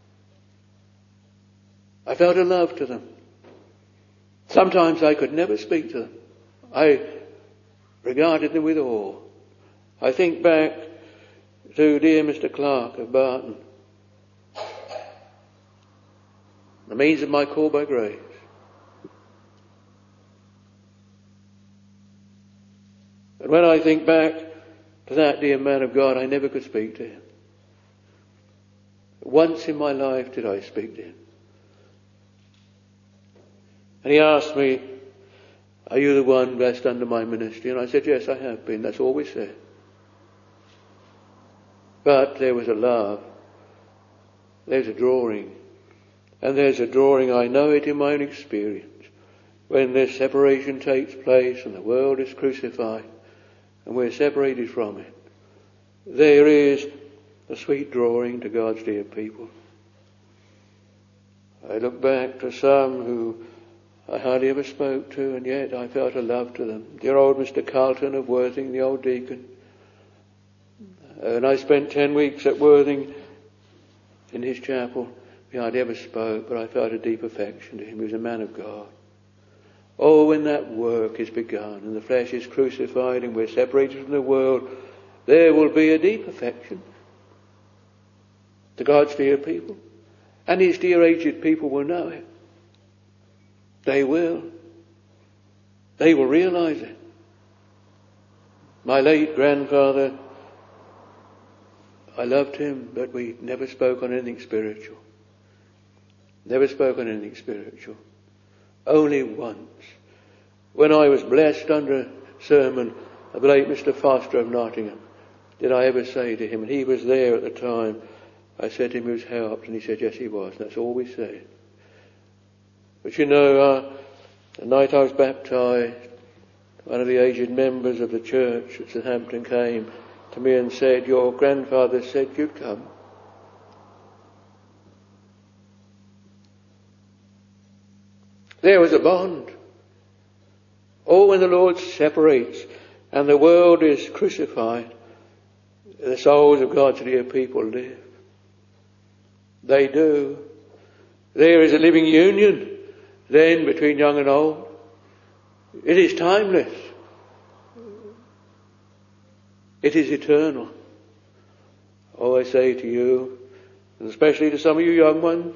I felt a love to them. Sometimes I could never speak to them. I regarded them with awe. I think back to dear Mr. Clark of Barton. The means of my call by grace. And when I think back to that dear man of God, I never could speak to him. Once in my life did I speak to him. And he asked me, are you the one blessed under my ministry? And I said, yes, I have been. That's all we said. But there was a love. There's a drawing. And there's a drawing, I know it in my own experience, when this separation takes place and the world is crucified and we're separated from it. There is a sweet drawing to God's dear people. I look back to some who I hardly ever spoke to, and yet I felt a love to them. Dear old Mr. Carlton of Worthing, the old deacon. And I spent 10 weeks at Worthing in his chapel. he hardly ever spoke, but I felt a deep affection to him. He was a man of God. Oh, when that work is begun and the flesh is crucified and we're separated from the world, there will be a deep affection to God's dear people. And his dear aged people will know it. They will. They will realize it. My late grandfather, I loved him, but we never spoke on anything spiritual. Never spoke on anything spiritual. Only once, when I was blessed under a sermon of the late Mr. Foster of Nottingham, did I ever say to him, and he was there at the time, I said to him he was helped, and he said yes he was. That's all we said. But you know, the night I was baptised, one of the aged members of the church at Southampton came to me and said, your grandfather said you'd come. There was a bond. Oh, when the Lord separates and the world is crucified, the souls of God's dear people live. They do. There is a living union then between young and old. It is timeless. It is eternal. Oh, I say to you, and especially to some of you young ones,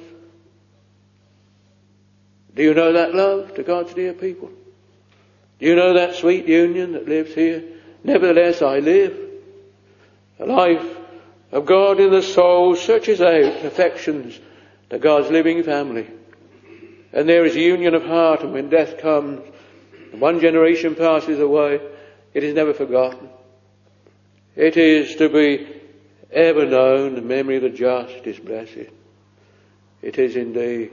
do you know that love to God's dear people? Do you know that sweet union that lives here? Nevertheless, I live. The life of God in the soul searches out affections to God's living family. And there is a union of heart, and when death comes, and one generation passes away, it is never forgotten. It is to be ever known, the memory of the just is blessed. It is indeed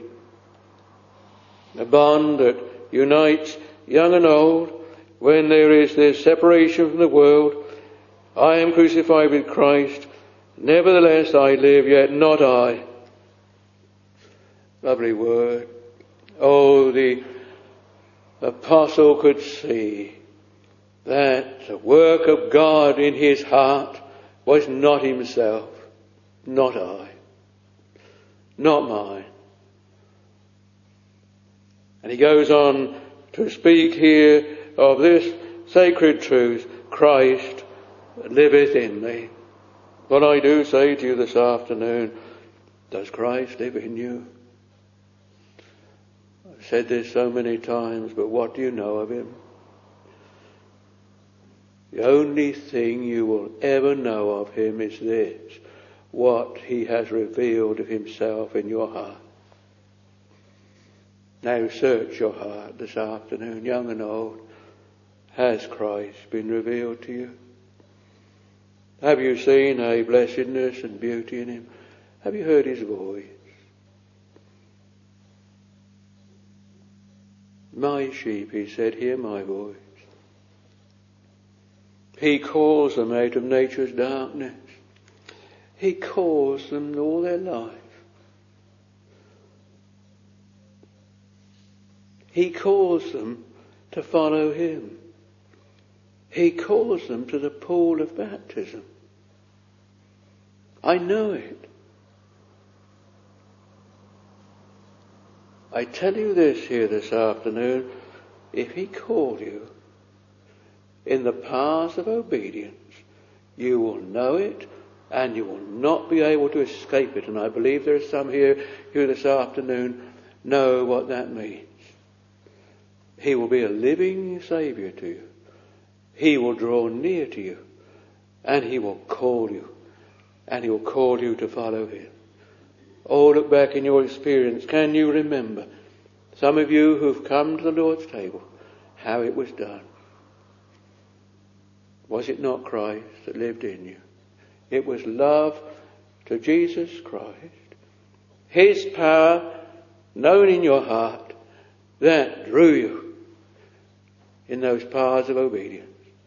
a bond that unites young and old. When there is this separation from the world, I am crucified with Christ, nevertheless I live, yet not I. Lovely word. Oh, the apostle could see that the work of God in his heart was not himself, not I, not mine. And he goes on to speak here of this sacred truth, Christ liveth in me. What I do say to you this afternoon, does Christ live in you? I've said this so many times, but what do you know of him? The only thing you will ever know of him is this, what he has revealed of himself in your heart. Now search your heart this afternoon, young and old. Has Christ been revealed to you? Have you seen a blessedness and beauty in him? Have you heard his voice? My sheep, he said, hear my voice. He calls them out of nature's darkness. He calls them all their life. He calls them to follow him. He calls them to the pool of baptism. I know it. I tell you this here this afternoon, if he called you in the path of obedience, you will know it and you will not be able to escape it. And I believe there are some here who this afternoon know what that means. He will be a living Saviour to you. He will draw near to you and he will call you and he will call you to follow him. Oh, look back in your experience. Can you remember, some of you who've come to the Lord's table, how it was done? Was it not Christ that lived in you? It was love to Jesus Christ, his power known in your heart, that drew you in those paths of obedience.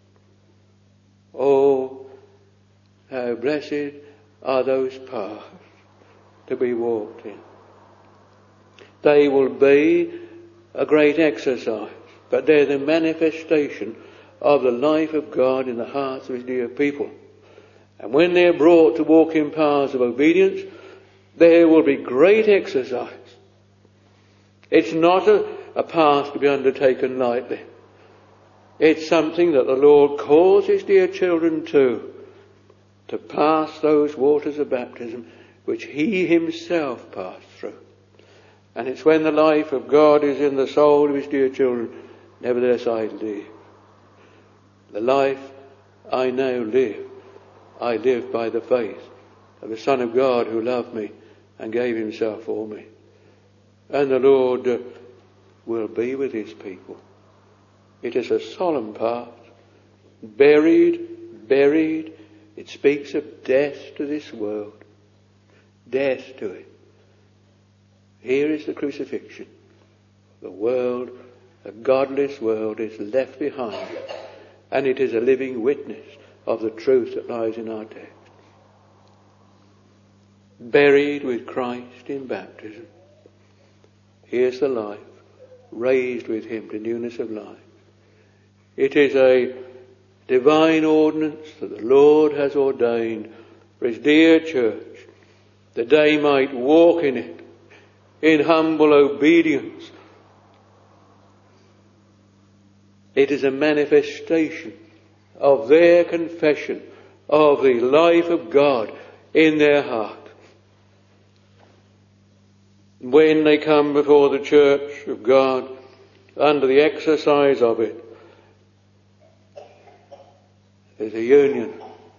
Oh, how blessed are those paths to be walked in. They will be a great exercise, but they're the manifestation of the life of God in the hearts of his dear people. And when they're brought to walk in paths of obedience, there will be great exercise. It's not a path to be undertaken lightly. It's something that the Lord calls his dear children to pass those waters of baptism which he himself passed through. And it's when the life of God is in the soul of his dear children, nevertheless I live. The life I now live, I live by the faith of the Son of God who loved me and gave himself for me. And the Lord will be with his people. It is a solemn part. Buried. It speaks of death to this world. Death to it. Here is the crucifixion. The world, a godless world, is left behind. And it is a living witness of the truth that lies in our text. Buried with Christ in baptism. Here's the life. Raised with him to newness of life. It is a divine ordinance that the Lord has ordained for his dear church, that they might walk in it in humble obedience. It is a manifestation of their confession of the life of God in their heart. When they come before the church of God under the exercise of it, there's a union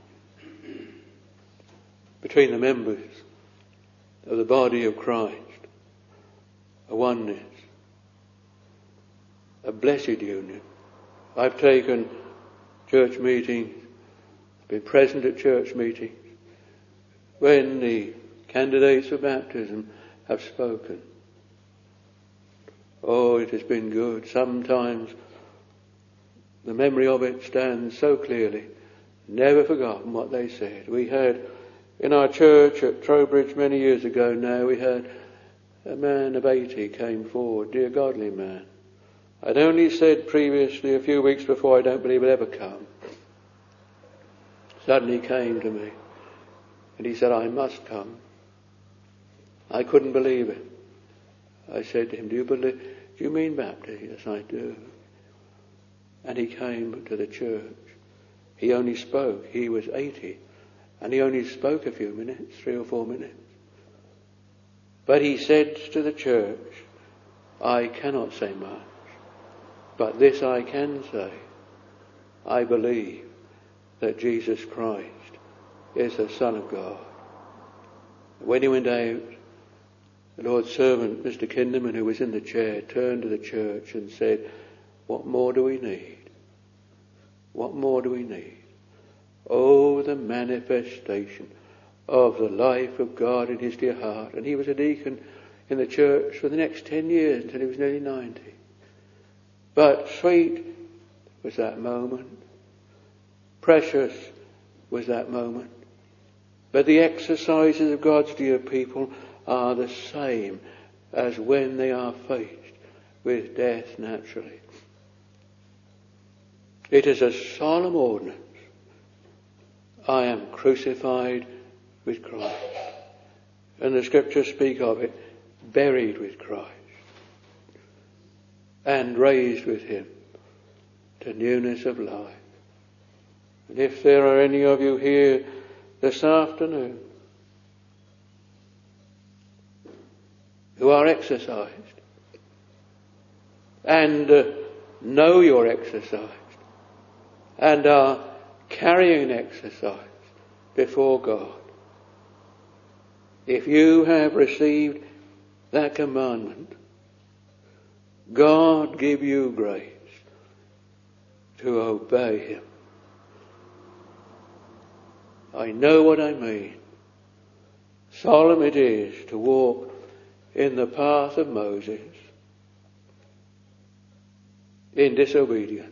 between the members of the body of Christ, a oneness, a blessed union. I've taken church meetings, been present at church meetings, when the candidates for baptism have spoken. Oh, it has been good. Sometimes the memory of it stands so clearly. Never forgotten what they said. We had in our church at Trowbridge many years ago now, we had a man of 80 came forward, dear godly man. I'd only said previously, a few weeks before, I don't believe he'll ever come. Suddenly he came to me and he said, I must come. I couldn't believe it. I said to him, do you mean baptism? Yes, I do. And he came to the church. He only spoke. He was 80. And he only spoke a few minutes, 3 or 4 minutes. But he said to the church, I cannot say much, but this I can say. I believe that Jesus Christ is the Son of God. When he went out, the Lord's servant, Mr. Kinderman, who was in the chair, turned to the church and said, what more do we need? What more do we need? Oh, the manifestation of the life of God in his dear heart. And he was a deacon in the church for the next 10 years until he was nearly 90. But sweet was that moment. Precious was that moment. But the exercises of God's dear people are the same as when they are faced with death naturally. It is a solemn ordinance. I am crucified with Christ. And the scriptures speak of it, buried with Christ and raised with him to newness of life. And if there are any of you here this afternoon who are exercised and know you're exercised and are carrying exercise before God, if you have received that commandment, God give you grace to obey him. I know what I mean. Solemn it is to walk in the path of Moses in disobedience,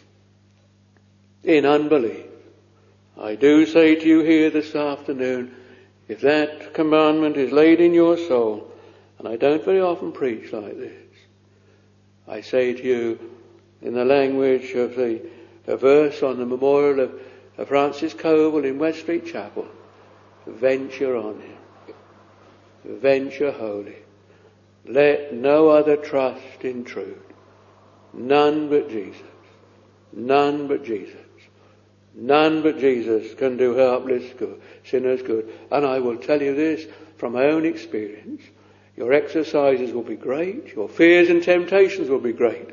in unbelief. I do say to you here this afternoon, if that commandment is laid in your soul, and I don't very often preach like this, I say to you in the language of a verse on the memorial of Francis Coble in West Street Chapel, venture on him. venture wholly. Let no other trust intrude. None but Jesus. None but Jesus. None but Jesus can do helpless good, sinners good. And I will tell you this from my own experience. Your exercises will be great. Your fears and temptations will be great.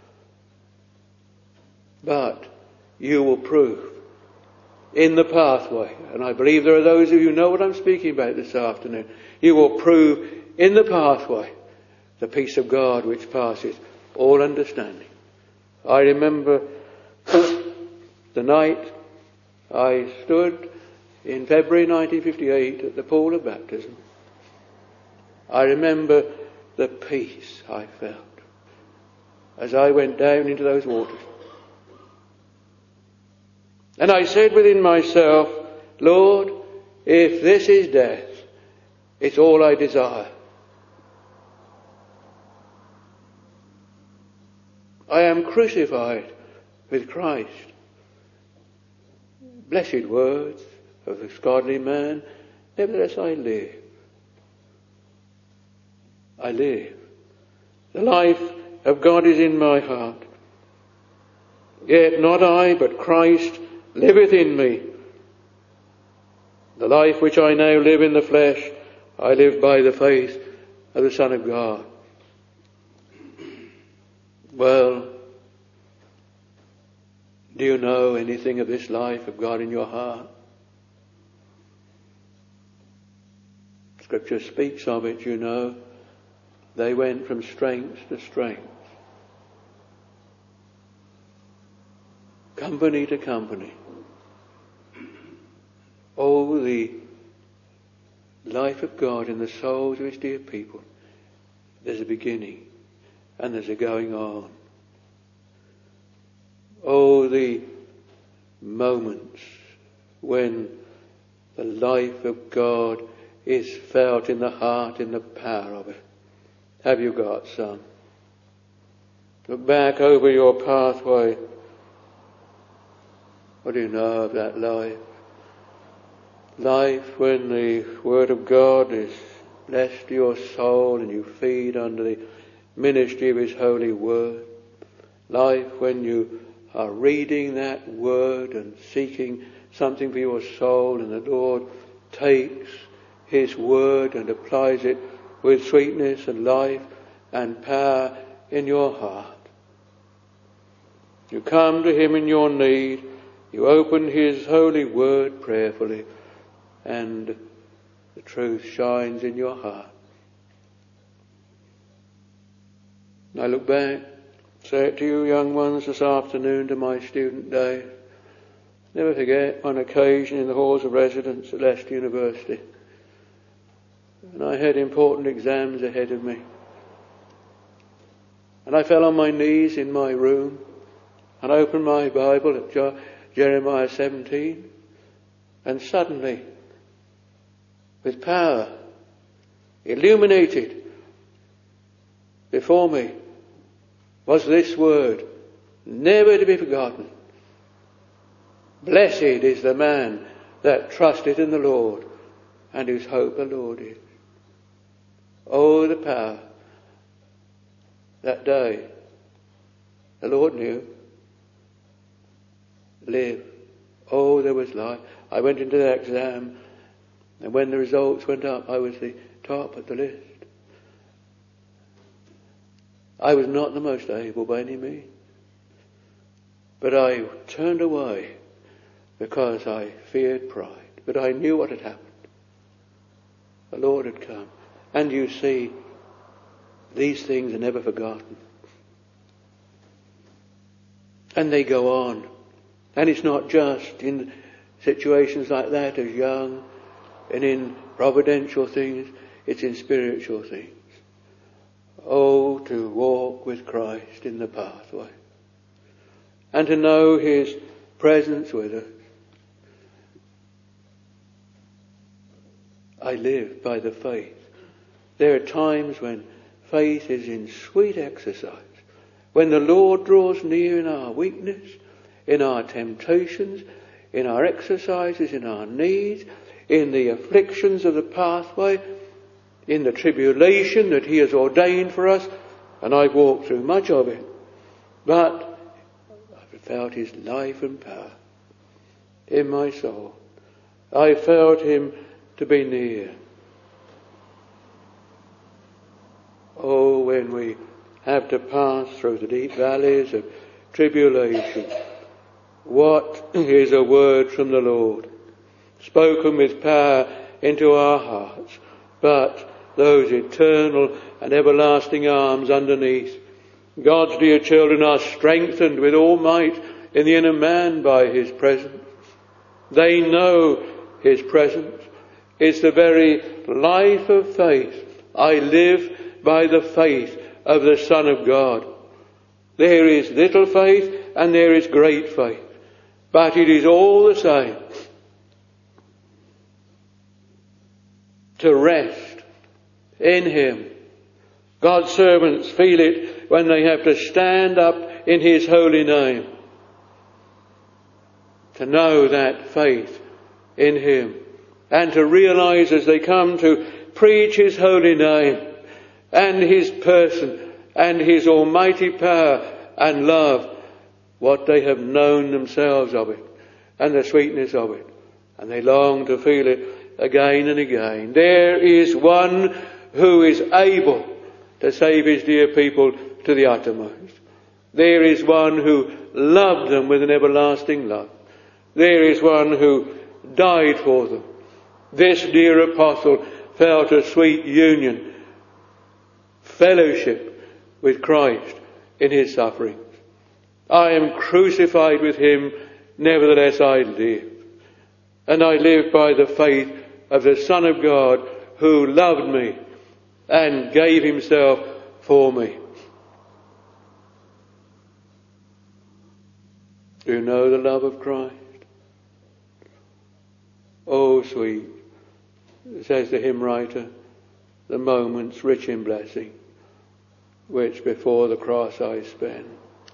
But you will prove in the pathway, and I believe there are those of you who know what I'm speaking about this afternoon, you will prove in the pathway the peace of God which passes all understanding. I remember the night I stood in February 1958 at the pool of baptism. I remember the peace I felt as I went down into those waters. And I said within myself, Lord, if this is death, it's all I desire. I am crucified with Christ. Blessed words of this godly man, nevertheless I live. I live. The life of God is in my heart. Yet not I, but Christ liveth in me. The life which I now live in the flesh, I live by the faith of the Son of God. Well, do you know anything of this life of God in your heart? Scripture speaks of it, you know. They went from strength to strength, company to company. Oh, the life of God in the souls of his dear people. There's a beginning and there's a going on. Oh, the moments when the life of God is felt in the heart, in the power of it. Have you got some? Look back over your pathway. What do you know of that life? Life when the Word of God is blessed to your soul and you feed under the ministry of His holy Word. Life when you are reading that Word and seeking something for your soul, and the Lord takes His Word and applies it with sweetness and life and power in your heart. You come to Him in your need, you open His holy Word prayerfully, and the truth shines in your heart. I look back, say it to you young ones this afternoon, to my student days. Never forget one occasion in the halls of residence at Leicester University. And I had important exams ahead of me. And I fell on my knees in my room and opened my Bible at Jeremiah 17. And suddenly, with power, illuminated before me, was this word, never to be forgotten. Blessed is the man that trusteth in the Lord, and whose hope the Lord is. Oh, the power. That day, the Lord knew. Live. Oh, there was life. I went into that exam, and when the results went up, I was the top of the list. I was not the most able by any means. But I turned away because I feared pride. But I knew what had happened. The Lord had come. And you see, these things are never forgotten. And they go on. And it's not just in situations like that as young and in providential things. It's in spiritual things. Oh, to walk with Christ in the pathway. And to know His presence with us. I live by the faith. There are times when faith is in sweet exercise. When the Lord draws near in our weakness, in our temptations, in our exercises, in our needs, in the afflictions of the pathway, in the tribulation that he has ordained for us, and I've walked through much of it, but I've felt his life and power in my soul. I felt him to be near. Oh, when we have to pass through the deep valleys of tribulation, what is a word from the Lord, spoken with power into our hearts, but those eternal and everlasting arms underneath. God's dear children are strengthened with all might in the inner man by his presence. They know his presence. It's the very life of faith. I live by the faith of the Son of God. There is little faith and there is great faith, but it is all the same to rest in him. God's servants feel it when they have to stand up in his holy name, to know that faith in him, and to realize as they come to preach his holy name and his person and his almighty power and love, what they have known themselves of it and the sweetness of it, and they long to feel it again and again. There is one who is able to save his dear people to the uttermost. There is one who loved them with an everlasting love. There is one who died for them. This dear apostle felt a sweet union, fellowship with Christ in his sufferings. I am crucified with him, nevertheless I live. And I live by the faith of the Son of God who loved me and gave himself for me. Do you know the love of Christ? Oh, sweet, says the hymn writer, the moments rich in blessing, which before the cross I spend.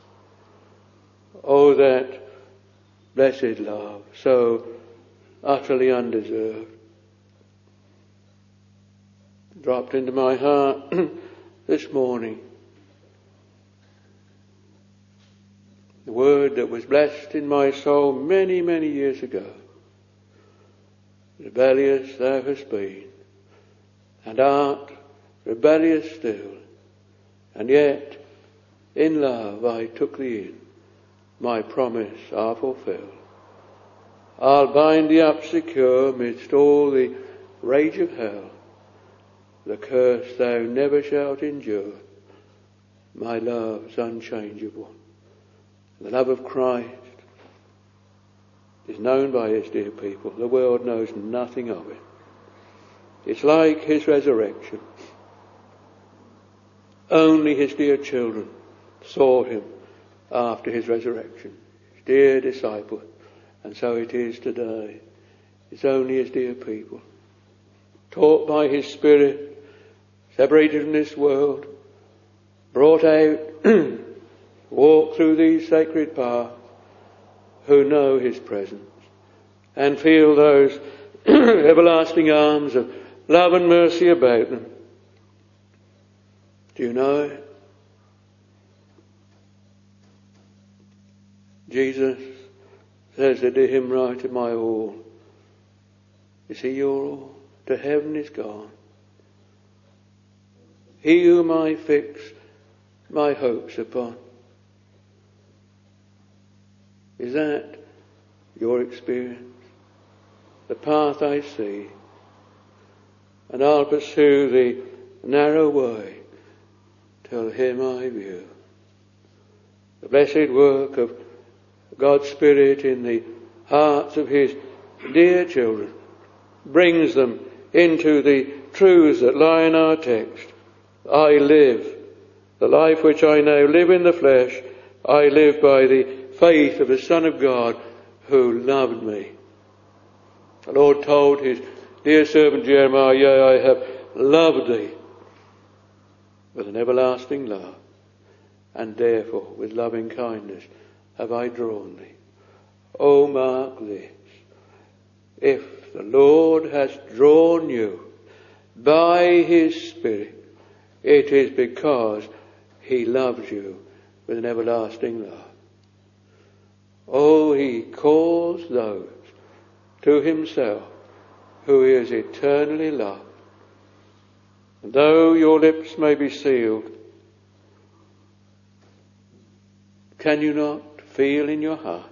Oh, that blessed love, so utterly undeserved, dropped into my heart this morning. The word that was blessed in my soul many, many years ago. Rebellious thou hast been, and art rebellious still, and yet in love I took thee in, my promise are fulfilled. I'll bind thee up secure midst all the rage of hell, the curse thou never shalt endure, my love's unchangeable. The love of Christ is known by his dear people. The world knows nothing of it. It's like his resurrection. Only his dear children sought him after his resurrection. His dear disciples. And so it is today. It's only his dear people, taught by his Spirit, separated from this world, brought out, walk through these sacred paths, who know his presence and feel those everlasting arms of love and mercy about them. Do you know it? Jesus says to him, right at my all. Is he your all? To heaven is gone. He whom I fix my hopes upon. Is that your experience? The path I see, and I'll pursue the narrow way till him I view. The blessed work of God's Spirit in the hearts of his dear children brings them into the truths that lie in our text. I live the life which I now live in the flesh. I live by the faith of the Son of God who loved me. The Lord told his dear servant Jeremiah, yea, I have loved thee with an everlasting love, and therefore with loving kindness have I drawn thee. Oh, mark this. If the Lord has drawn you by his Spirit, it is because he loves you with an everlasting love. Oh, he calls those to himself who he has eternally loved. And though your lips may be sealed, can you not feel in your heart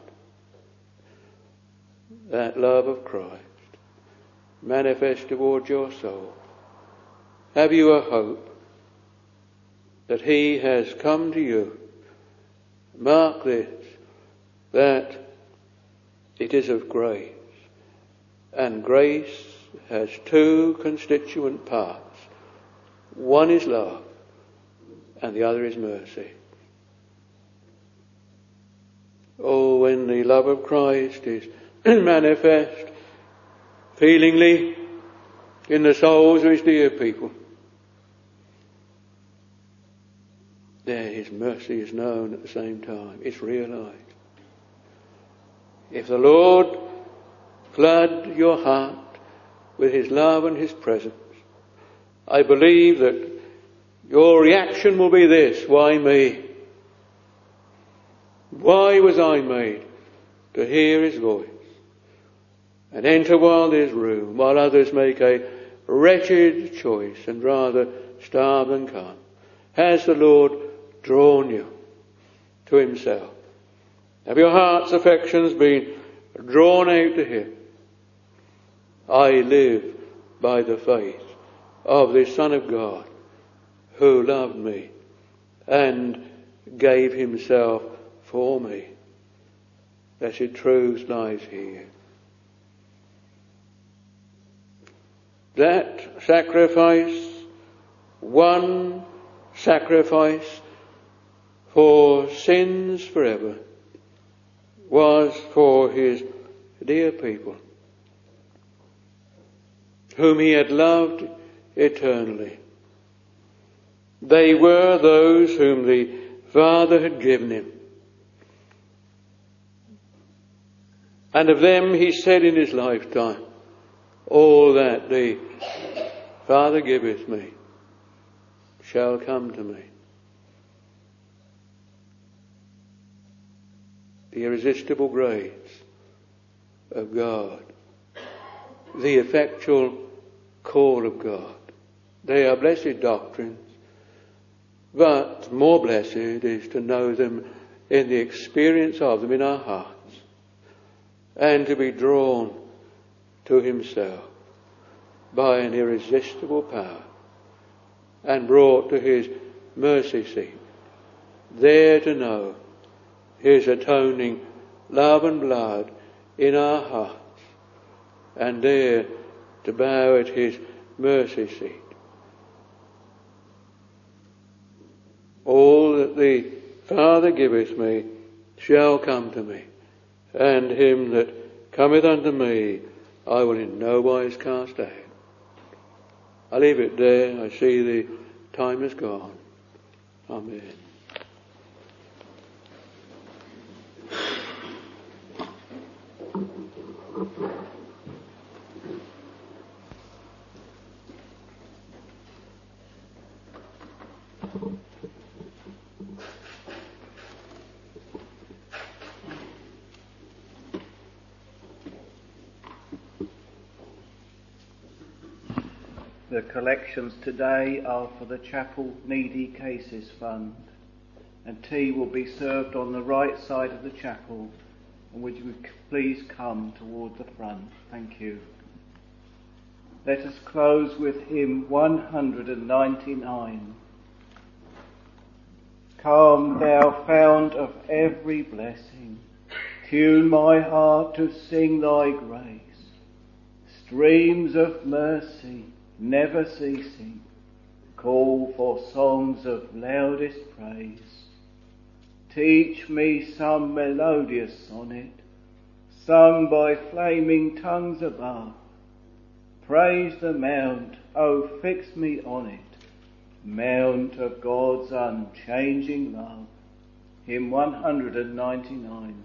that love of Christ manifest towards your soul? Have you a hope that he has come to you? Mark this, that it is of grace, and grace has two constituent parts. One is love, and the other is mercy. Oh, when the love of Christ is manifest feelingly in the souls of his dear people, there his mercy is known at the same time. It's realized. If the Lord flood your heart with his love and his presence, I believe that your reaction will be this: why me? Why was I made to hear his voice and enter while there's room, while others make a wretched choice and rather starve than come? Has the Lord drawn you to himself? Have your heart's affections been drawn out to him? I live by the faith of the Son of God, who loved me and gave himself for me. Blessed truth lies here. That sacrifice, one sacrifice for sins forever, was for his dear people, whom he had loved eternally. They were those whom the Father had given him. And of them he said in his lifetime, all that the Father giveth me shall come to me. The irresistible grace of God, the effectual call of God. They are blessed doctrines, but more blessed is to know them in the experience of them in our hearts, and to be drawn to himself by an irresistible power and brought to his mercy seat, there to know his atoning love and blood in our hearts, and there to bow at his mercy seat. All that the Father giveth me shall come to me, and him that cometh unto me I will in no wise cast out. I leave it there. I see the time is gone. Amen. The collections today are for the Chapel Needy Cases Fund, and tea will be served on the right side of the chapel. And would you please come toward the front? Thank you. Let us close with hymn 199. Come, thou fount of every blessing, tune my heart to sing thy grace. Streams of mercy never ceasing, call for songs of loudest praise. Teach me some melodious sonnet, sung by flaming tongues above. Praise the mount, oh fix me on it, mount of God's unchanging love. Hymn 199.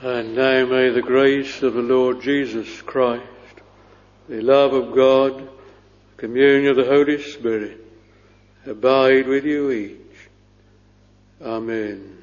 And now may the grace of the Lord Jesus Christ, the love of God, the communion of the Holy Spirit, abide with you each. Amen.